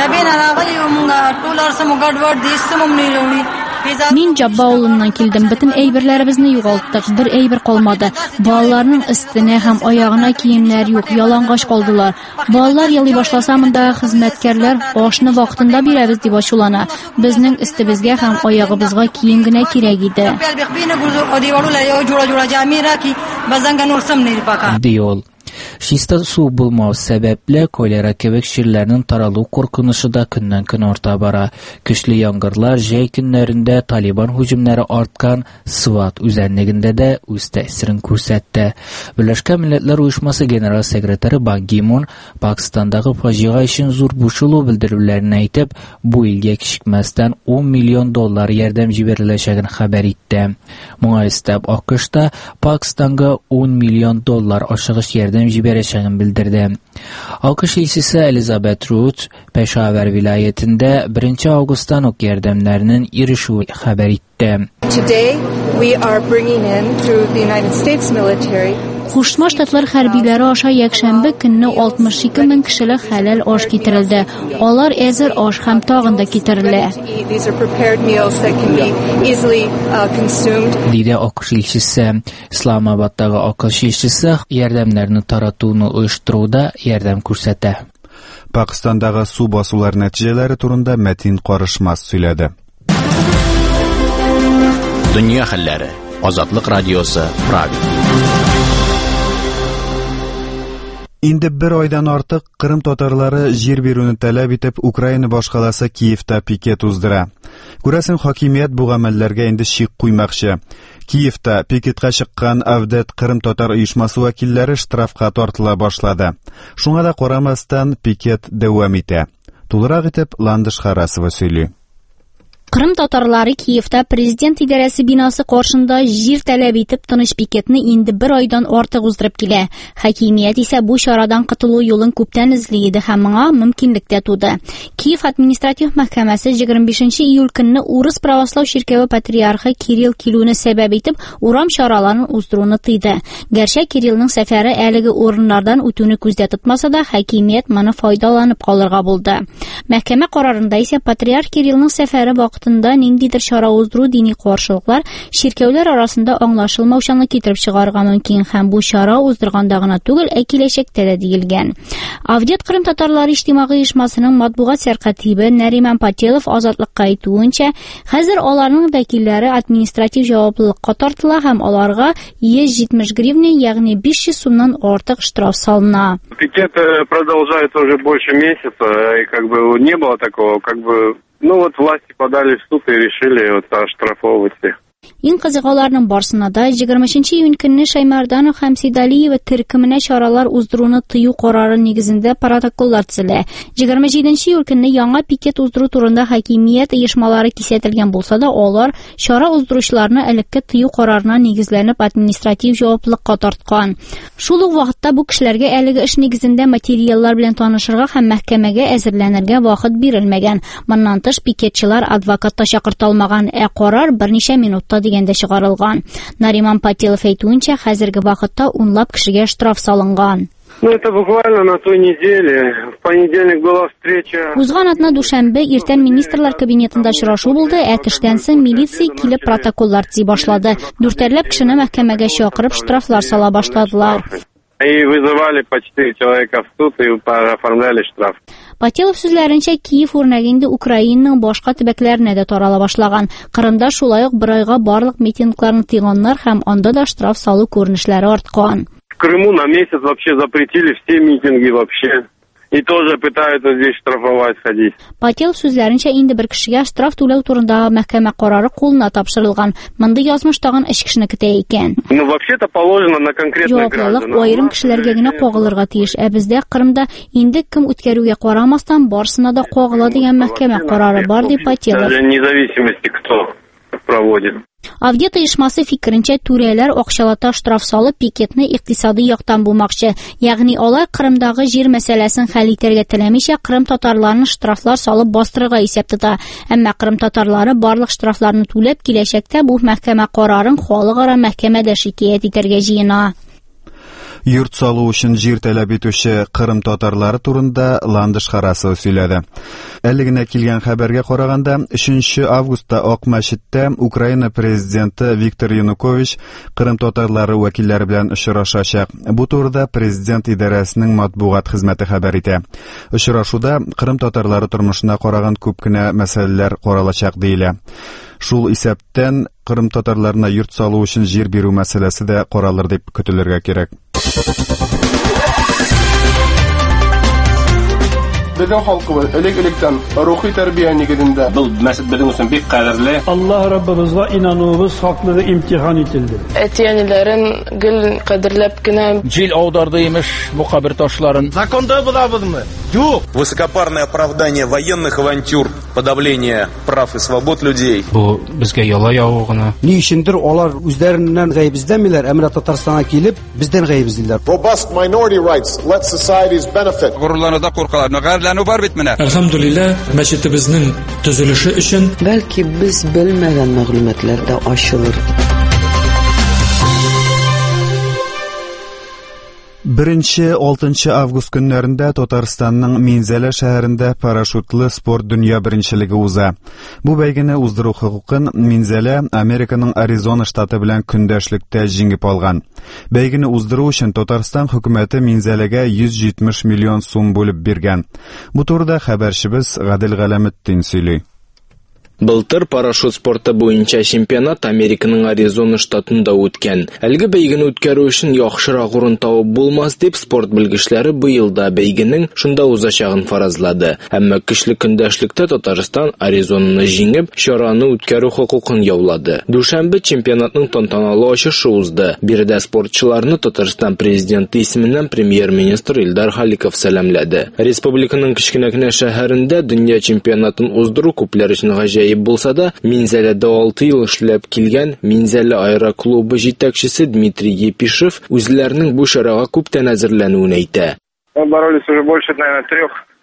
Мин Джабба авылыннан килдем. Бөтен әйберләребезне югалттык. Бер әйбер калмады. Балаларның өстенә һәм аягына киемнәр юк, ялангач калдылар. Балалар елый башласа, мондагы хезмәткәрләр ашны вакытында бирәбез дип ачулана. Безнең өстебезгә һәм аягыбызга кием генә кирәк иде. Диол. Шиста су булмау сәбәпле колера кебек җирләрнең таралу куркынышы да көннән-көн арта бара. Көчле яңгырлар җәй көннәрендә Талибан һөҗүмнәре арткан Сват үзәнлегендә дә үз тәэсирен күрсәтте. Берләшкән Милләтләр Оешмасы генераль секретаре Бан Ки Мун Пакистандагы фаҗига өчен зур борчылу белдерүләрен әйтеп, бу илгә кичекмәстән $10 миллион ярдәм җибәреләчәген хәбәр итте. Моңа өстәп АКШта Пакистанга $10 миллион ашыгыч ярдәм җибәрәчәген белдерде. АКШ илчесе Элизабет Рут Пешавар вилаятендә 1 августтан ук ярдәмнәрнең ирешү хәбәр итте. Today we are bringing in through the United States military Кушма Штатлар хәрбиләре аша якшәмбе көнне 62 мең кешелек хәләл аш китерелде. Алар әзер аш һәм тагын да китерелә. Диде АКШ илчесе. Исламабадтагы АКШ илчесе ярдәмнәрне таратуны оештыруда ярдәм күрсәтә. Пакистандагы су басулар нәтиҗәләре турында Мәтин Карышмас сөйләде. Дөнья хәлләре. Азатлык радиосы Правил. Инде 1 айдан артык Кырым татарлары җир бирүне таләп итеп Украина башкаласы Киевта пикет уздыра. Күрәсен хакимият бу гамәлләргә инде шик куймакчы. Киевта пикетка чыккан Авдет Кырым татар оешмасы вәкилләре штрафка тартыла башлады. Шуңа да карамастан пикет дәвам итә. Тулырак итеп Ландыш Харасова сөйли. Кырым татарлары Киевта президент идарәсе бинасы каршында җир таләп итеп тыныч пикетны инде 1 айдан артык уздырып килә. Хакимият исә бу чарадан кытылу юлын күптән эзли иде һәм моңа мөмкинлек тә туды. Киев административ мәхкәмәсе 25 июль көнне Урыс православ ширкәве патриархы Кирилл килүне сәбәп итеп урам чараларын уздыруны тыйды. Гәрчә Кириллның сәфәре әлеге урыннардан үтүне күздә тотмаса да, хакимият моны файдаланып калырга булды. Мәхкәмә карарында исә патриарх Кириллның сәфәре вакытында ниндидер чара уздыру дини каршылыклар ширкәүләр арасында аңлашылмаучанлык китереп чыгарырга мөмкин һәм бу чара уздырганда гына түгел, киләчәктә дә диелгән. Авдет Кырым татарлары иҗтимагый оешмасының матбугат сәркатибе Нариман Пателов азатлыкка әйтүенчә, хәзер аларның вәкилләре административ җаваплылыкка тартыла һәм аларга 170 гривня, ягъни 500 сумнан артык штраф салына. Пикет продолжается уже больше месяца, и не было такого, власти подали в суд и решили оштрафовывать всех. Иң кызыкларның барсына да 20 июнь көнне Шаймарданов һәм Сидалиева төркеменә чаралар уздыруны тыю карары нигезендә протоколлар төзелә. 27 июль көнне яңа пикет уздыру турында хакимият оешмалары кисәтелгән булса да, алар чара уздыручыларны элекке тыю карарына нигезләнеп административ җаваплылыкка тарткан. Шул ук вакытта бу кешеләргә әлеге эш нигезендә материаллар белән танышырга һәм мәхкәмәгә әзерләнергә вакыт бирелмәгән. Моннан тыш пикетчылар адвокатта чакыртылмаган, карар берничә минутта дигәндә чыгарылган. Нариман Пателов әйтүенчә, хәзерге вакытта унлап кешегә штраф салынган. Это буквально на той неделе. В понедельник была встреча. Узган атна душанбе иртән министрлар кабинетында очрашу булды, төштән соң милиция килеп протоколлар төзи башлады. Дүртәрләп кешене мәхкәмәгә чакырып штрафлар сала башладылар. И вызывали по 4 человека в суд и оформляли штраф. Пателов сүзләренчә, Киев үрнәгендә Украинаның башка төбәкләренә дә тарала башлаган. Кырымда шулай ук бер айга барлык митингларны тыйганнар һәм анда да штраф салу күренешләре арткан. В Крыму на месяц вообще запретили все митинги вообще. И тоже пытаются здесь штрафовать ходить. Пателов сүзләренчә, инде бер кешегә штраф түләү турындагы мәхкәмә карары кулына тапшырылган. Монда язмыш тагын 3 кешене көтә икән. Вообще-то положено на конкретных граждан. Аерым кешеләргә генә кагылырга тиеш. Бездә Кырымда инде кем үткәрүгә карамастан барсына да кагыла дигән мәхкәмә карары бар, дип Пателов. Независимости кто проводит. Авдет оешмасы фикеренчә, түрәләр акчалата штраф салып пикетны икътисади яктан булмакчы. Ягъни алар Кырымдагы җир мәсьәләсен хәл итәргә теләмичә, Кырым татарларны штрафлар салып бастырырга исәп тота. Әмма Кырым татарлары барлык штрафларны түләп, киләчәктә бу мәхкәмә карарын халыкара мәхкәмәдә шикаят итәргә җыена. Йорт салу өчен җир таләп итүче Кырым татарлары турында Ландыш Харасов сөйләде. Әле генә килгән хәбәргә караганда, 3 августта Ак мәчеттә Украина президенты Виктор Янукович Кырым татарлары вәкилләре белән очрашачак. Бу турыда президент идарәсенең матбугат хезмәте хәбәр итә. Очрашуда Кырым татарлары тормышына караган күп кенә мәсьәләләр каралачак диелә. Шул исәптән Кырым татарларына йорт салу өчен җир бирү мәсьәләсе дә каралыр дип көтелергә кирәк. Безнең халкыбыз элек-электән рухи тәрбия нигезендә. Бу мәсәл безнең өчен бик кадерле. Аллаһ Раббыбызга инануыбыз хаклы имтихан ителде. Әтиянеләрен гел кадерләп кенә җил аударды имеш бу кабер ташларын. Законда булабызмы? Юк. Высокопарное оправдание военных авантюр, подавление прав и свобод людей. Бу безгә яла явыгына. Ни өчендер алар үзләреннән гаебиздәмиләр, әмма Татарстанга килеп, бездән гаебиздиләр. Robust minority rights let societies benefit. Горурлануда куркалар. Бар бит менә. Әлхәмдүлилләh, мәчетебезнең төзелеше өчен бәлки без белмәгән мәгълүматлар да ачылыр. 1-6 август көннәрендә Татарстанның Минзәлә шәһәрендә парашютлы спорт дөнья беренчелеге уза. Бу бәйгене уздыру хокукын Минзәлә Американың Аризона штаты белән көндәшлектә җиңеп алган. Бәйгене уздыру өчен Татарстан хөкүмәте Минзәләгә 170 миллион сум бүлеп биргән. Бу турыда хәбәрчебез Гадел Галәметдин сөйли. Былтыр парашют спорты буенча чемпионат Американың Аризона штатында үткән. Әлге бәйгене үткәрү өчен яхшырак урын табып булмас дип спорт белгечләре быел да бәйгенең шунда узачагын фаразлады. Әмма көчле көндәшлектә Татарстан Аризонаны җиңеп, чараны үткәрү хокукын яулады. Дүшәмбе чемпионатның тантаналы ачышы узды. Биредә спортчыларны Татарстан президенты исеменнән премьер-министр Илдар Халиков сәламләде. Республиканың кечкенә шәһәрендә дөнья чемпионатын уздыру күпләр өчен гаҗәеп булса да, Минзәләдә 6 ел эшләп килгән Минзәлә аэроклубы җитәкчесе Дмитрий Епишев үзләренең бу чарага күптән әзерләнүен әйтә. Мы боролись уже больше, наверное, 3 лет.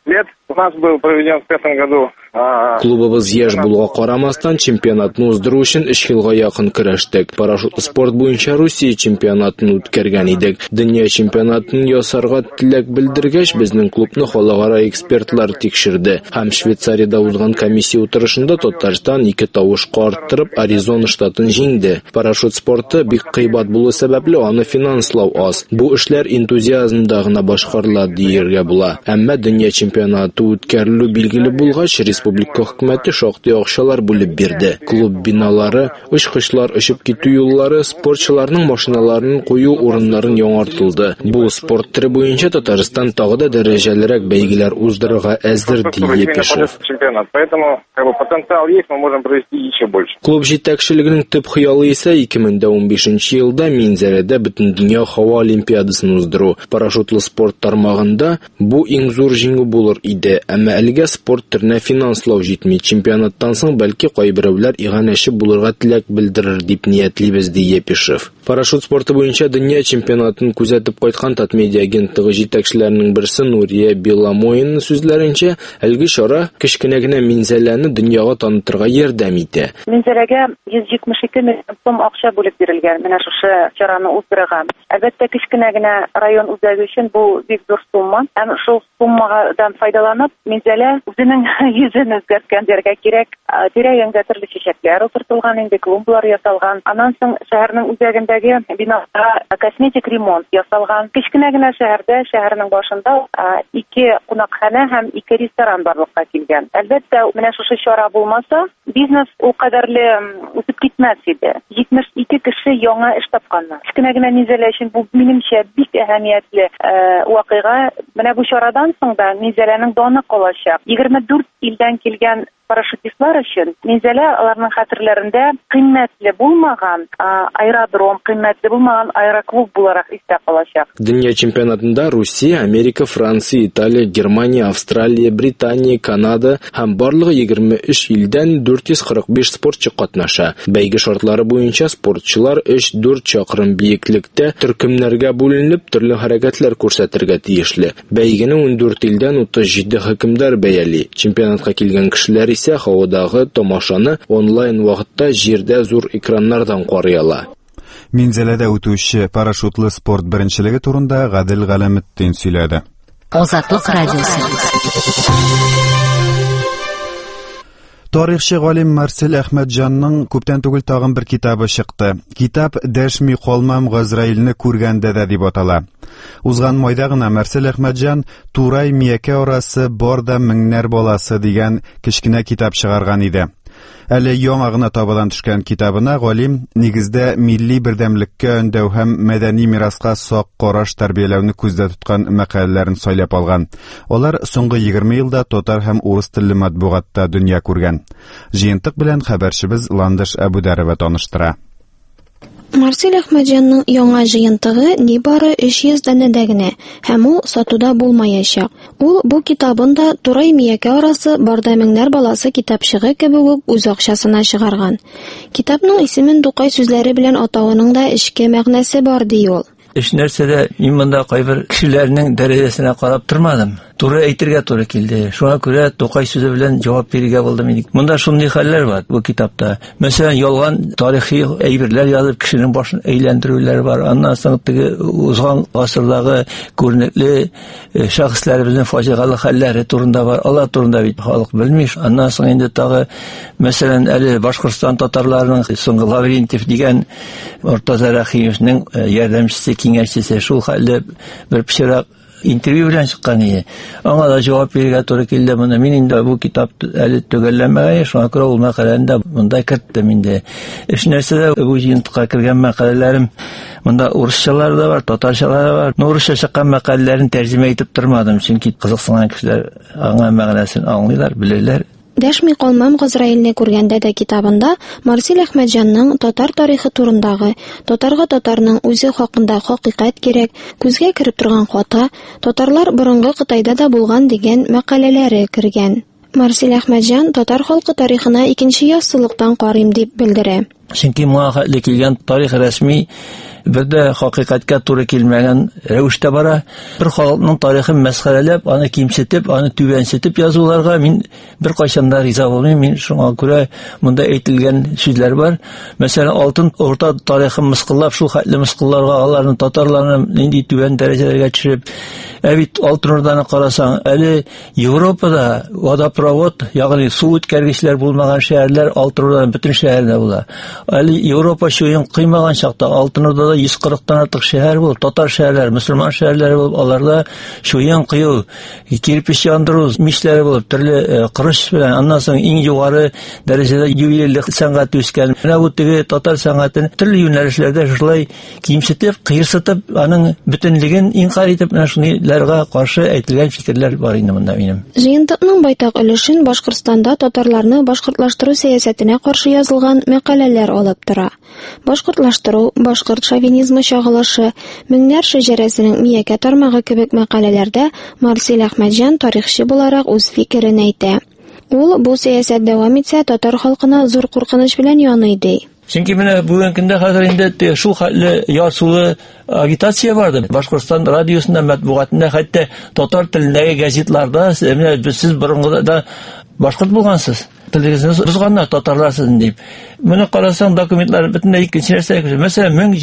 У нас был проведен в 2005 году. Клубыбыз яшь булуга карамастан чемпионатны уздыру өчен 3 елга якын көрәштек. Парашют спорт буенча Русия чемпионатын үткәргән идек. Дөнья чемпионатын ясарга теләк белдергәч, безнең клубны халыкара экспертлар тикшерде. Һәм Швейцариядә узган комиссия утырышында Татарстан 2 тавышка арттырып Аризона штатын җиңде. Парашют спорты бик кыйбат булу сәбәпле аны финанслау аз. Бу эшләр энтузиазмда гына башкарыла диергә була. Әмма дөнья чемпионаты үткәрелү билгеле булгач, республика хөкүмәте шактый акчалар бүлеп бирде. Клуб биналары, очкычлар очып китү юллары, спортчыларның машиналарын кую урыннарын яңартылды. Бу спорт төре буенча Татарстан тагы да дәрәҗәлерәк бәйгеләр уздырырга әзер ди Епишев. Поэтому потенциал есть, мы можем провести еще больше. Клуб җитәкчелегенең төп хыялы исә 2015 елда Минзәрәдә бөтен дөнья һава олимпиадасын уздыру. Парашютлы спорт тармагында бу иң зур җиңү булыр иде. Әмма әлегә спорт төренә финанслау җитми. Чемпионаттан соң бәлки кайберәүләр иганәче булырга теләк белдерер дип ниятлибез ди Епишев. Парашют спорты буенча дөнья чемпионатын күзәтеп кайткан Татмедиа агентлыгы җитәкчеләренең берсе Нурия Беломоинның сүзләренчә, әлеге чара кечкенә генә Минзәләне дөньяга танытырга ярдәм итә. Минзәләгә 172 миллион сум акча бүлеп бирелгән менә шушы чараны уздырырга. Әлбәттә кечкенә генә район үзәге өчен бу бик зур сумма. Һәм шул суммадан файдаланып, Минзәлә үзенең йөзен үзгәрткән дәргә кирәк. Тирә-янда төрле чәчәкләр утыртылган, инде клумбалар ясалган. Аннан соң шәһәрнең үзәгендәге бинада косметик ремонт ясалган. Кечкенә генә шәһәрдә, шәһәрнең башында 2 кунакханә һәм 2 ресторан барлыкка килгән. Әлбәттә, менә шушы чара булмаса, бизнес ул кадәрле үсеп китмәс иде. 72 кеше яңа эш тапканнар. Кечкенә генә Минзәлә өчен бу минемчә бик әһәмиятле вакыйга. Менә бу чарадан соң да Минзәләнең даны калачак. 24 илдән килгән парашютистлар өчен Минзәлә аларның хәтерләрендә кыйммәтле булмаган аэродром, кыйммәтле булмаган аэроклуб буларак истә калачак. Дөнья чемпионатында Русия, Америка, Франция, Италия, Германия, Австралия, Британия, Канада һәм барлыгы 23 илдән 445 спортчы катнаша. Бәйге шартлары буенча спортчылар 3-4 чакрым биеклектә төркемнәргә бүленеп төрле хәрәкәтләр күрсәтергә тиешле. Бәйгене 14 илдән 37 хөкемдар бәяли. Чемпионатка килгән кешеләр исә һавадагы тамашаны онлайн вакытта җирдә зур экраннардан карый ала. Минзәләдә үтүче парашютлы спорт беренчелеге турында Гадел Галәметдин сөйләде. Азатлык радиосы. Тарихчы галим Марсель Әхмәтҗанның күптән түгел тагын бер китабы чыкты. Китап "Дәшми калмам Газраилне күргәндә" дип атала. Узган майда гына Марсель Әхмәтҗан "Турай Миякә арасы бар да меңнәр баласы" дигән кечкенә китап чыгарган иде. Әле яңа гына табадан төшкән китабына галим нигездә милли бердәмлеккә өндәү һәм мәдәни мираска сак караш тәрбияләүне күздә тоткан мәкаләләрен сайлап алган. Алар соңгы 20 елда татар һәм урыс телле матбугатта дөнья күргән. Җыентык белән хәбәрчебез Ландыш Әбүдәрова таныштыра. Марсель Әхмәтҗанның яңа җыентыгы нибары 300 данәдә генә, һәм ул сатуда булмаячак. Ул бу китабында Турай Миякә арасы барда меңнәр баласы китапчыгы кебек үк үз акчасына чыгарган. Китапның исемен Тукай сүзләре белән атауының да эчке мәгънәсе бар ди ул. Эш нәрсәдә мин монда кайбер кешеләрнең дәрәҗәсенә карап тормадым. Туры әйтергә туры килде. Шуңа күрә Тукай сүзе белән җавап бирергә булдым инде. Монда шундый хәлләр бар бу китапта. Мәсәлән, ялган тарихи әйберләр язып кешенең башын әйләндерүләр бар. Аннан соң теге узган гасырдагы күренекле шәхесләребезнең фаҗигале хәлләре турында бар. Алар турында бит халык белми. Аннан соң инде тагы мәсәлән, әле Башкортстан татарларының соңгы Лаврентьев дигән Мортаза Рәхимовның ярдәмчесе, киңәшчесе шул хәлдә бер пичрак интервью белән чыккан иде. Аңа да җавап бирергә туры килде. Моны мин инде бу китапты әле төгәлләмәгән, шуңа күрә ул мәкаләне дә монда керттем инде. Эш нәрсәдә бу җыентыкка кергән мәкаләләрем монда урысчалар да бар, татарчалар да бар. Урысча чыккан мәкаләләрен тәрҗемә итеп тормадым, чөнки кызыксынган кешеләр аңа мәгънәсен аңлыйлар, беләләр. Дәшми калмам Газраилне күргәндә дә китабында Марсель Әхмәтҗанның татар тарихы турындагы, татарга татарның үзе хакында хакыйкать кирәк, күзгә кереп торган хата, татарлар борынгы Кытайда да булган дигән мәкаләләре кергән. Марсель Әхмәтҗан татар халкы тарихына икенче яссылыктан карыйм дип белдерә. Чөнки моңа хәтле килгән тарих рәсми бер дә хакыйкатькә туры килмәгән рәвештә бара. Бер халыкның тарихын мәсхәрәләп, аны кимсетеп, аны түбәнсетеп язуларга мин бер кайчан да риза булмыйм. Мин шуңа күрә монда әйтелгән сүзләр бар. Мәсәлән, алтын орта тарихын мыскыллап, шул хәтле мыскылларга аларны татарларны нинди түбән дәрәҗәләргә төшереп, бит алтын орданы карасаң, әле Европада водопровод, ягъни су үткәргечләр булмаган шәһәрләр алтын орданың бөтен шәһәрендә була. Әле Европа чуен кыймаган чакта алтын ордада 140-тан артык шәһәр булып, татар шәһәрләре, мөселман шәһәрләре булып, аларда шуен кыю, кирпич яндыру мишләре булып, төрле кырыш белән, аннан соң иң югары дәрәҗәдә ювелирлык сәнгате үскән. Менә бу теге татар сәнгатен төрле юнәлешләрдә шулай кимсетеп, кыерсытып, аның бөтенлеген инкар итеп, менә шундыйларга каршы әйтелгән фикерләр бар инде монда минем. Җыентыкның байтак өлешен Башкортстанда татарларны башкортлаштыру сәясәтенә каршы язылган мәкаләләр алып тора. Башкортлаштыру, башкорт шовинизмы чагылышы, меңнәр шәҗәрәсенең миякә тармагы кебек мәкаләләрдә Марсель Әхмәтҗан тарихчы буларак үз фикерен әйтә. Ул бу сәясәт дәвам итсә, татар халкына зур куркыныч белән яный ди. Чөнки менә бүгенге көндә хәзер инде шул хәтле ярсулы агитация барды. Башкортстан радиосында, матбугатында, хәтта татар телендәге газетларда, менә сез борынгыда башкорт булгансыз. Телегезне бузганнар татарларсыз дип. Моны карасаң, документлар бөтенләй икенче нәрсә. Мәсәлән,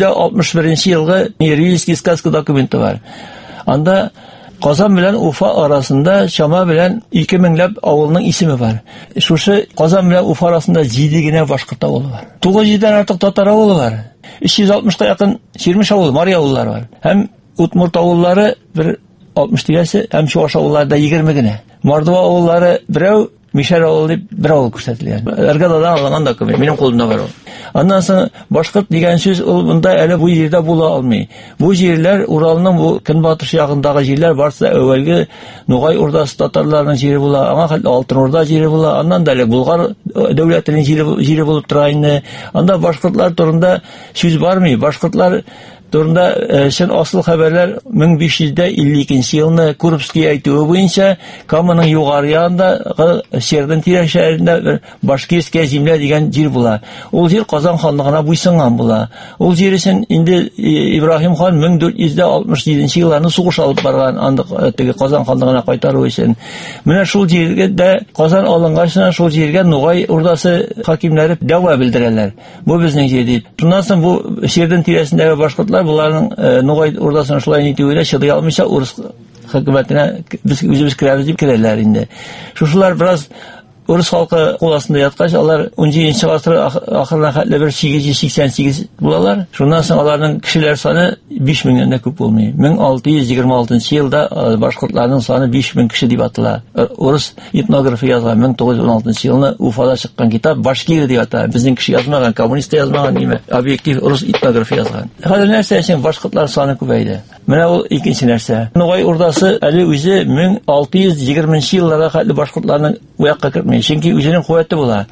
1761 елгы Нерильский сказка документы бар. Анда Казан белән Уфа арасында чама белән 2000ләп авылның исеме бар. Шушы Казан белән Уфа арасында 7 генә башкорт авылы бар. 900-дән артык татар авылы бар. 360-ка якын Чирмеш авылы, Мария авыллары бар. Һәм Утмурт авыллары бер 60 дигәсе, һәм Чуаш авылларында 20 генә. Мордва авыллары берәү, Мишәр авылы дип бер авыл күрсәтелгән. Эргададан алган документ, минем кулымда бар ул. Аннан соң башкорт дигән сүз ул монда әле бу җирдә була алмый. Бу җирләр Уралның бу көнбатыш ягындагы җирләр барса әүвәлге Нугай урдасы татарларның җире була, аңа хәтле Алтын Урда җире була, аннан да әле Булгар дәүләтенең җире булып тора инде. Анда башкортлар турында сүз бармый. Башкортлар турында шын асыл хәбәрләр 1552 елны Курбский әйтүе буенча Каманың югары ягында Сердин тирә шәһәрендә Башкирская земля дигән җир була. Ул җир Казан ханлыгына буйсынган була. Ул җир өчен инде Ибраһим хан 1467 елларны сугыш алып барган, анда теге Казан ханлыгына кайтару өчен. Менә шул җиргә Казан алынгач, шул җиргә Нугай урдасы хакимнәре дәва белдерәләр. Бу безнең җир дип. Шуннан соң бу Сердин тирәсендәге башкортлар буларның Нугай урдасына шулай нитүгә чыдый алмыйча урыс хөкүмәтенә biz үзебез керәбез дип керәләр инде. Шушылар бераз урыс халкы кул астында яткач, алар 17нче гасыр ахырына хәтле 888 булалар. Шуннан соң аларның кешеләр саны 5000-дән дә күп булмый. 1626 елда башкортларның саны 5000 кеше дип атала. Урыс этнографы язган 1916 елны Уфада чыккан китап Башкир дип ата. Безнең кеше язмаган, коммунист язмаган диме. Объектив урыс этнографы язган. Хәзер нәрсә өчен башкортлар саны күбәйде? Менә ул икенче нәрсә. Нугай урдасы әле үзе 1620 елларга хәтле башкортларның у якка кертмәй, чөнки үзенең куәте була.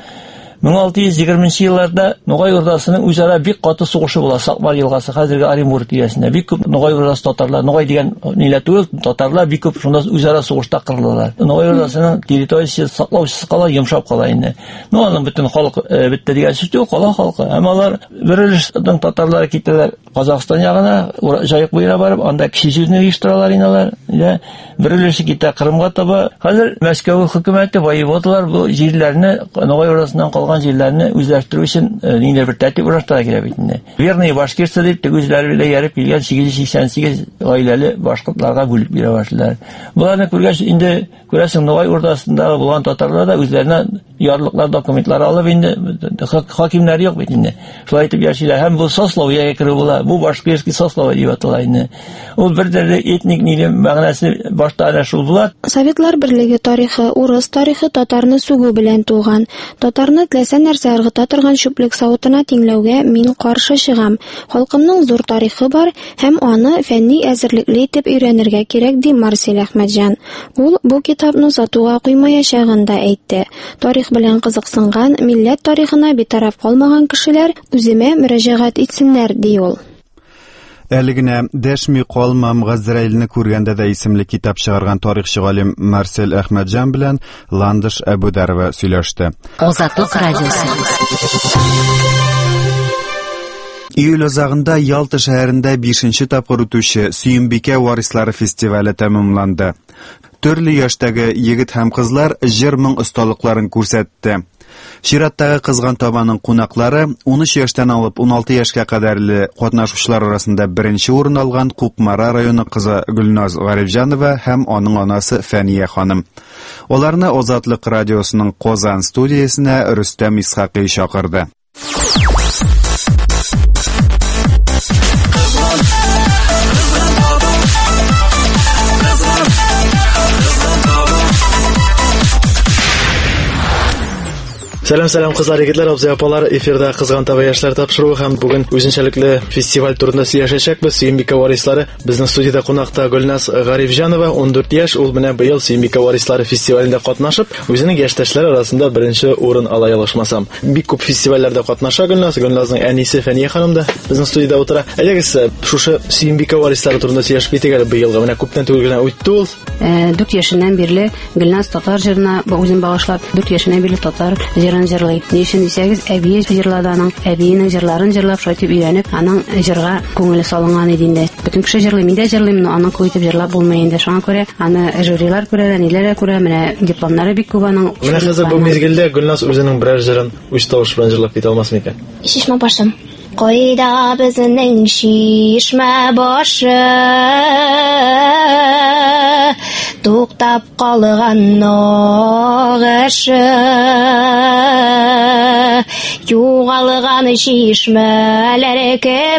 1620 елларда Нугай урдасының үзара бик каты сугышы була. Сакмар елгасы, хәзерге Оренбург тирәсендә бик күп Нугай урдасы татарлар, Нугай дигән милләт түгел, татарлар бик күп шунда үзара сугышта кырылдылар. Нугай урдасының территориясе саклаучысы кала, йомшап кала инде. Аның бөтен халык бетте дигән сүз түгел, кала халкы. Һәм алар берелештән татарлар киттеләр Казакстан ягына, Җаек буена барып, анда кеше сүзне оештыралар иналар. Берелеше китә Кырымга таба. Хәзер Мәскәү хөкүмәте, воеводалар бу җирләрне, Нугай урдасыннан җирләрне үзләштерү өчен ниләр бер тәртип ураштыра кирәк бит инде. Верный башкирцы дип үзләре белән ярып килгән 888 гаиләле башкортларга бүлеп бирә башлар. Буларны күргәч инде күрәсең Нугай урдасында булган татарлар да үзләренә ярлыклар, документлар алып инде хакимнәр юк бит инде. Шулай итеп яшиләр. Һәм бу сословиягә керү була. Бу башкирский сословие дип атала инде. Ул бер дә этник ниле мәгънәсе башта ana шул була. Советлар берлеге тарихы, урыс тарихы татарны сугу белән туган. Татарны теләсә нәрсә ыргыта торган чүплек савытына тиңләүгә мин каршы чыгам. Халкымның зур тарихы бар һәм аны фәнни әзерлекле итеп өйрәнергә кирәк ди Марсель Әхмәтҗан. Ул бу китапны сатуга куймаячагын да әйтте. Тарих белән кызыксынган, милләт тарихына битараф калмаган кешеләр үземә мөрәҗәгать итсеннәр ди ул. Әлегенә дәшми калмам Газраилне күргәндә дә исемле китап чыгарган тарихчы галим Марсель Әхмәтҗан белән Ландыш Әбүдәрова сөйләште. Азатлык радиосы. Июль азагында Ялта шәһәрендә 5нче тапкыр үтүче Сөембикә варислары фестивале тәмамланды. Төрле яшьтәге егет һәм кызлар җыр моң осталыкларын күрсәтте. Чираттагы кызган табаның кунаклары 13 яшьтән алып 16 яшькә кадәрле катнашучылар арасында беренче урын алган Кукмара районы кызы Гөлназ Гарифҗанова һәм аның анасы Фәния ханым. Аларны Азатлык радиосының Казан студиясенә Рөстәм Исхакый чакырды. Сәлам кызлар, егетләр, абзый-апалар, эфирда кызган таба яшьләр тапшыруы һәм бүген үзенчәлекле фестиваль турында сөйләшәчәкбез. Сөембикә варислары безнең студияда кунакта Гөлназ Гарифҗанова, 14 яшь, ул менә быел Сөембикә варислары фестивалендә катнашып, үзенең яшьтәшләре арасында беренче урын ала ялышмасам. Бик күп фестивальләрдә катнаша Гөлназ. Гөлназның әнисе Фәния ханым да безнең студияда утыра. Әйдәгез, шушы Сөембикә варислары турында сөйләшеп китик әле. Быелгы менә күптән түгел генә үтте ул. 4 яшеннән бирле Гөлназ татар җырына үзен багышлап, 4 яшеннән бирле татар җырын җырлый. Нишен дисәгез, әбие җырлады аның, әбиенең җырларын җырлап, шайтып өйрәнеп, аның җырга күңеле салынган иде инде. Бөтен кеше җырлый, мин дә җырлыйм, но аның куйтып җырлап булмый инде. Шуңа күрә аны жюрилар күрә, ниләр күрә, менә дипломнары бик күп аның. Менә хәзер бу мизгелдә Гөлназ үзенең берәр җырын үз тавыш белән җырлап китә алмасмы икән? Шишмә башым. Кайда безнең шишмә башы, туктап калган агышы, югалган шишмәләр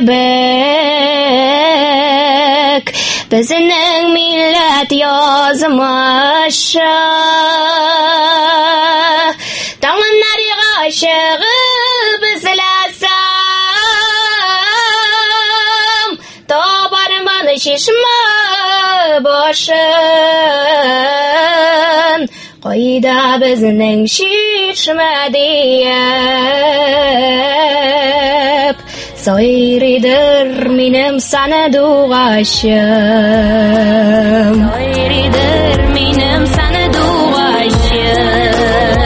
кебек, безнең милләт язмышы. Таңнарга чыгып эзләсәм, табармын шишмә башын, кайда безнең шишмә диеп, сайрыйдыр минем санадугачым, сайрыйдыр минем санадугачым.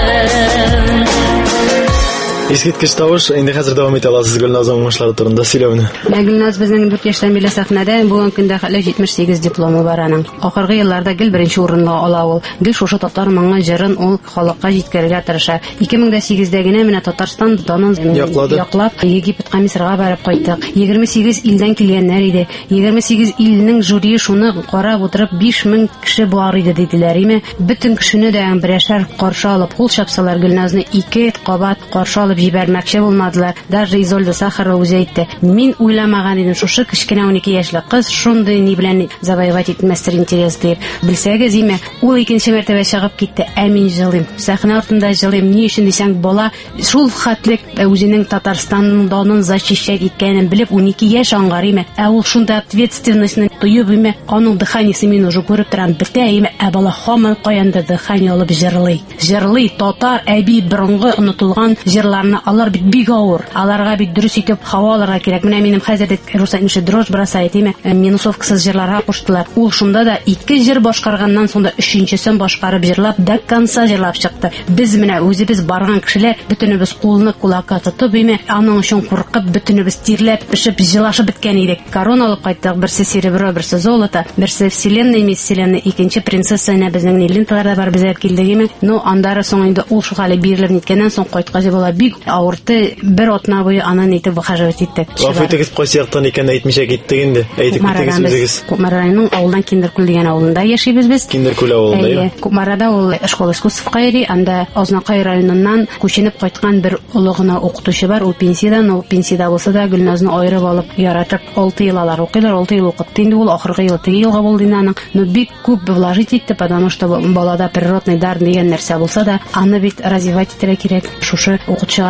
Искиткеч тавыш, инде хәзер дәвам итә аласыз Гөлназның уңышлары турында сөйләүне. Гөлназ безнең 4 яшьтән бирле сәхнәдә, бүген көндә хәле 78 дипломы бар аның. Ахыргы елларда гел беренче урынга ала ул. Гел шушы татар моңы җырын ул халыкка җиткерергә тырыша. 2008дә генә менә Татарстан данын яклап Египетка, Мисырга барып кайттык. 28 илдән килгәннәр иде. 28 илнең жюри шуны карап утырып 5000 кеше бар иде диделәр. Бөтен кешене дә берәшәр каршы алып, кул чапсалар Гөлназны 2 кабат каршы алып җибәрмәкче булмадылар. Даже Изольда Сахарова үзе әйтте. Мин уйламаган идем, шушы кечкенә 12 яшьлек кыз шундый ни белән завоевать итмәстер интерес дип. Белсәгез, ул икенче мәртәбә чыгып китте. Ә мин җырлыйм. Сәхнә артында җырлыйм. Ни өчен дисәң, бала шул хәтлек үзенең Татарстанның данын защищать иткәнен белеп 12 яшь аңгар. Ә ул шунда ответственностьны тоеп, аның дыханисы мин уже күреп торам. Бетә, ә бала һаман каянда дыхание алып җырлый. Җырлый, татар әби борынгы онытылган җырларны алар бик авыр. Аларга бик дөрес итеп һава алырга кирәк. Менә минем хәзер Русайнчы дрожь бросает, минусовкасыз җырларга куштылар. Ул шунда да 2 җыр башкарганнан соң да 3-нчесен башкарып җырлап, до конца җырлап чыкты. Без менә үзебез барган кешеләр бөтенебез кулны кулакка тотып, аның өчен куркып, бөтенебез тирләп, пешеп, җылашып беткән идек. Корона алып кайттык, берсе серебро, берсе золото, берсе вселенная, мисс вселенная, икенче принцесса безнең ленталарда бар, безгә килдек. Но андары соң инде ул шугалы бирелеп ниткәннән соң кайткачы була бик авырты, бер атна буе аны нитеп бахажат иттек. Вафитегез кайсы яктан икән әйтмичә киттек инде. Әйтеп китегез үзегез. Кукмараның авылдан Киндеркүл дигән авылында яшибез без. Киндеркүл авылында. Кукмарада ул школа искусств йөри, анда Азнакай районыннан күченеп кайткан бер улыгына укытучы бар, ул пенсиядан, ул пенсияда булса да Гөлназны аерып алып яратып 6 ел алар укыйлар, 6 ел укытты инде ул, ахыргы ел теге елга булды аның. Но бик күп вложить итте, потому что балада природный дар дигән нәрсә булса да, аны бит развивать итәргә кирәк. Шушы укытучыга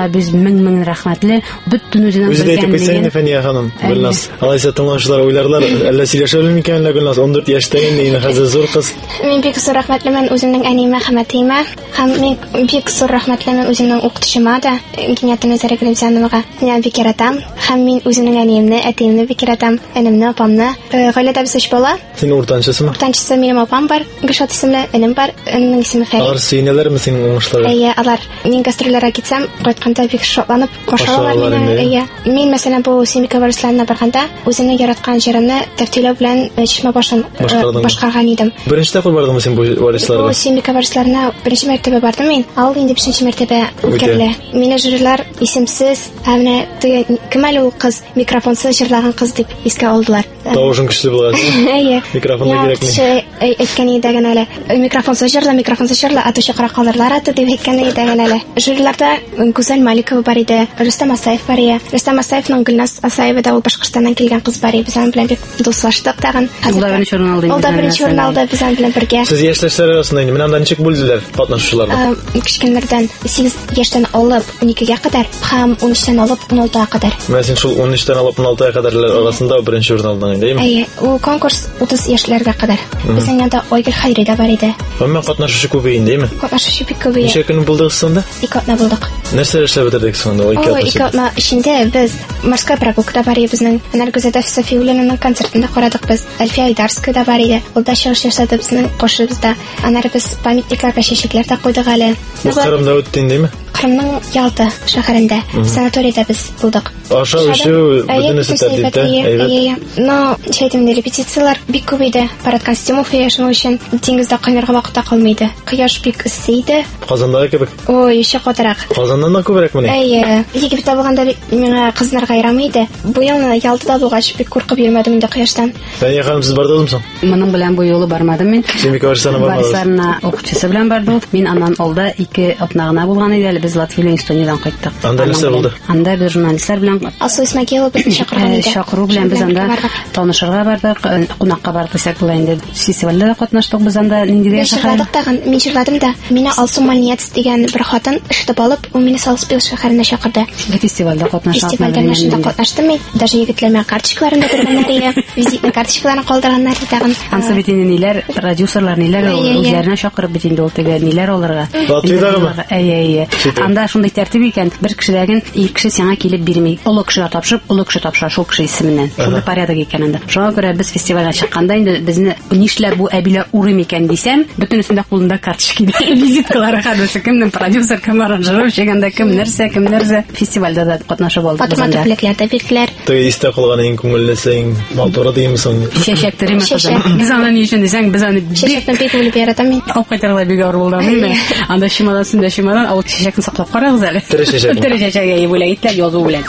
без мең рәхмәтле. Бөтен үзенең белгәнлеген. Фәния ханым, Гөлназ. Алайса тыңлаучылар уйларлар, әллә сөйләшәләр микән Гөлназ? 14 яшьтә инде хәзер зур кыз. Мин бик зур рәхмәтлемен үземнең әниемә һәм әтиемә. Һәм мин бик зур рәхмәтлемен үземнең укытучыма да, Кинәтне Зарегневзянова. Мин бик яратам. Һәм мин үземнең әниемне, әтиемне бик яратам. Энемне, апамны. Гаиләдә без 3 бала. Син уртанчысымы? Уртанчысы минем апам бар. Гөлшат исемле энем бар. Энемнең исеме Фәрит. Алар сөенәләрме синең уңышларга? Алар мин гастрольләргә китсәм, кайтканда бик шатланып кашалар мине. Мин мәсәлән бу Семика варисларына барганда, үземне яраткан җырымны тәфтиләү белән чишмә башын башкарган идем. Беренче тапкыр бардыңмы син бу варисларга? Бу Семика варисларына беренче мәртәбә бардым мин. Ал инде 5нче мәртәбә үткәрелә. Мине жюрилар исемсез, әмма кем әле ул кыз, микрофонсыз җырлаган кыз дип искә алдылар. Тавышың көчле булган. Микрофонга кирәкми. Әйткән иде генә әле. Микрофонсыз җырла, атучы кара калырлар аты дип әйткән иде генә әле. Жюриларда Гүзәл Маликова бар иде, Рөстәм Асаев бар иде. Рөстәм Асаевның Гөлназ Асаева да ул Башкортстаннан килгән кыз бар иде. Без аның белән бик дуслаштык тагын. Ул да беренче урын алды без аның белән бергә. Сез яшьләшләр арасында инде менә анда ничек бүлделәр катнашучыларны? Кичкеннәрдән 8 яшьтән алып 12гә кадәр һәм 13тән алып 16га кадәр. Менә син шул 13тән алып 16га кадәрләр арасында беренче урын алдың инде, әйеме? Ул конкурс 30 яшьләргә кадәр. Безнең янда Айгөл Хәйри дә бар иде. Һәм катнашучы күп инде, әйеме? Катнашучы бик күп иде. Ничә көн булдыгыз сонда? 2 атна булдык. Нәрсә эшләп бетердек сонда? 2 атна эчендә без морская прогулка бар иде безнең. Энергозада София Уленаның концертында карадык без. Альфия Айдарская да бар иде. Ул да чыгыш ясады безнең кошыбызда. Аннары без памятникларга чәчәкләр дә куйдык әле. Кырымда үтте инде, Кырымның Ялта шәһәрендә санаторийда без булдык. Аша-үчү бөтенесе тәртиптә. Но шәйтемдә репетициялар бик күп иде. Парад костюмов яшәү өчен диңгездә кайнарга вакытта калмады. Кояш бик иссе иде. Казанда кебек. Ой, еще катырак. Казаннан да күбрәк менә. Египетта булганда миңа кызларга ярамый иде. Бу елны Ялтада булгач бик куркып йөрмәдем инде кояштан. Фәния ханым, сез бардыңызмы соң? Моның белән бу юлы бармадым мин. Семика варисларына бармадыңыз. Варисларына укытучысы белән бардым. Мин аннан алда 2 атна гына булган иде. Без Латвия Эстониядан кайттык. Анда нәрсә булды? Анда без журналистлар белән Асыл Исмәгыйлова безне чакырган иде. Чакыру белән без анда танышырга бардык, кунакка бардык була инде. Фестивальдә катнаштык без анда ниндидә шәһәр. Мин җырладым да. Мине Алсу Мальнец дигән бер хатын эштеп алып, ул мине Салспил шәһәренә чакырды. Фестивальдә катнаштым. Фестивальдә катнаштым мин. Даже егетләр миңа карточкаларын да биргәннәр иде. Визитный карточкаларын калдырганнар тагын. Ансы бит инде ниләр, продюсерлар ниләр үзләренә чакырып бит инде ул теге ниләр алырга. Латвиядагы. Анда шундый тәртип икән. Бер кешедәген 2 кеше сиңа килеп бирми. Олы кешегә тапшырып, олы кеше тапшыра шул кеше исеменнән. Шундый порядок икән анда. Шуңа күрә без фестивальгә чыкканда инде безне нишләп бу әбиләр урым икән дисәм, бөтенесендә кулында карточка иде. Визиткалары һәммәсе кемнең продюсер, кем аранжировщик, чигәндә кем нәрсә фестивальдә да катнашып алды без анда. Фотоплекләрдә бикләр. Теге истә калган иң күңеллесе, иң матуры димсең. Чәчәктәре мәсәлән. Без аны ни өчен дисәң, без аны чәчәкне бик үлеп яратам мин. Алып кайтырга бик авыр булды инде. Анда чемодан, ул чәчәкне саклап карагыз әле. Тере чәчәккә бүләк иттеләр язу белән.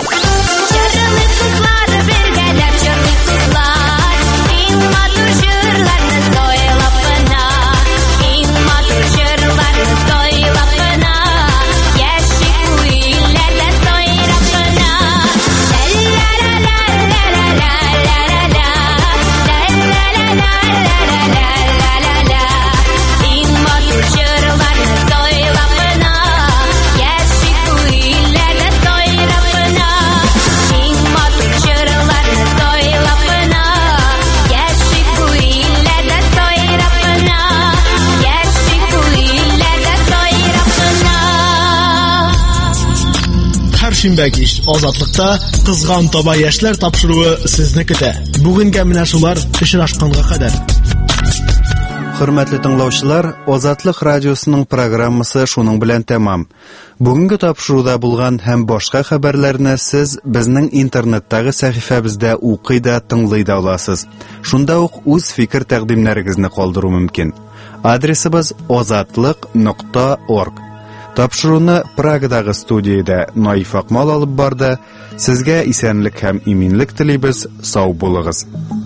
Шимбә кич Азатлыкта кызган таба яшьләр тапшыруы сезне көтә. Бүгенгә менә шулар очрашканга кадәр. Хөрмәтле тыңлаучылар, Азатлык радиосының программасы шуның белән тәмам. Бүгенге тапшыруда булган һәм башка хәбәрләрне сез безнең интернеттагы сәхифәбездә укый да, тыңлый да аласыз. Шунда ук үз фикер тәкъдимнәрегезне калдыру мөмкин. Адресыбыз azatlyk.org. Тапшыруны Прагадагы студиядә Наиф Акмал алып барды. Сезгә исәнлек һәм иминлек телибез. Сау булыгыз.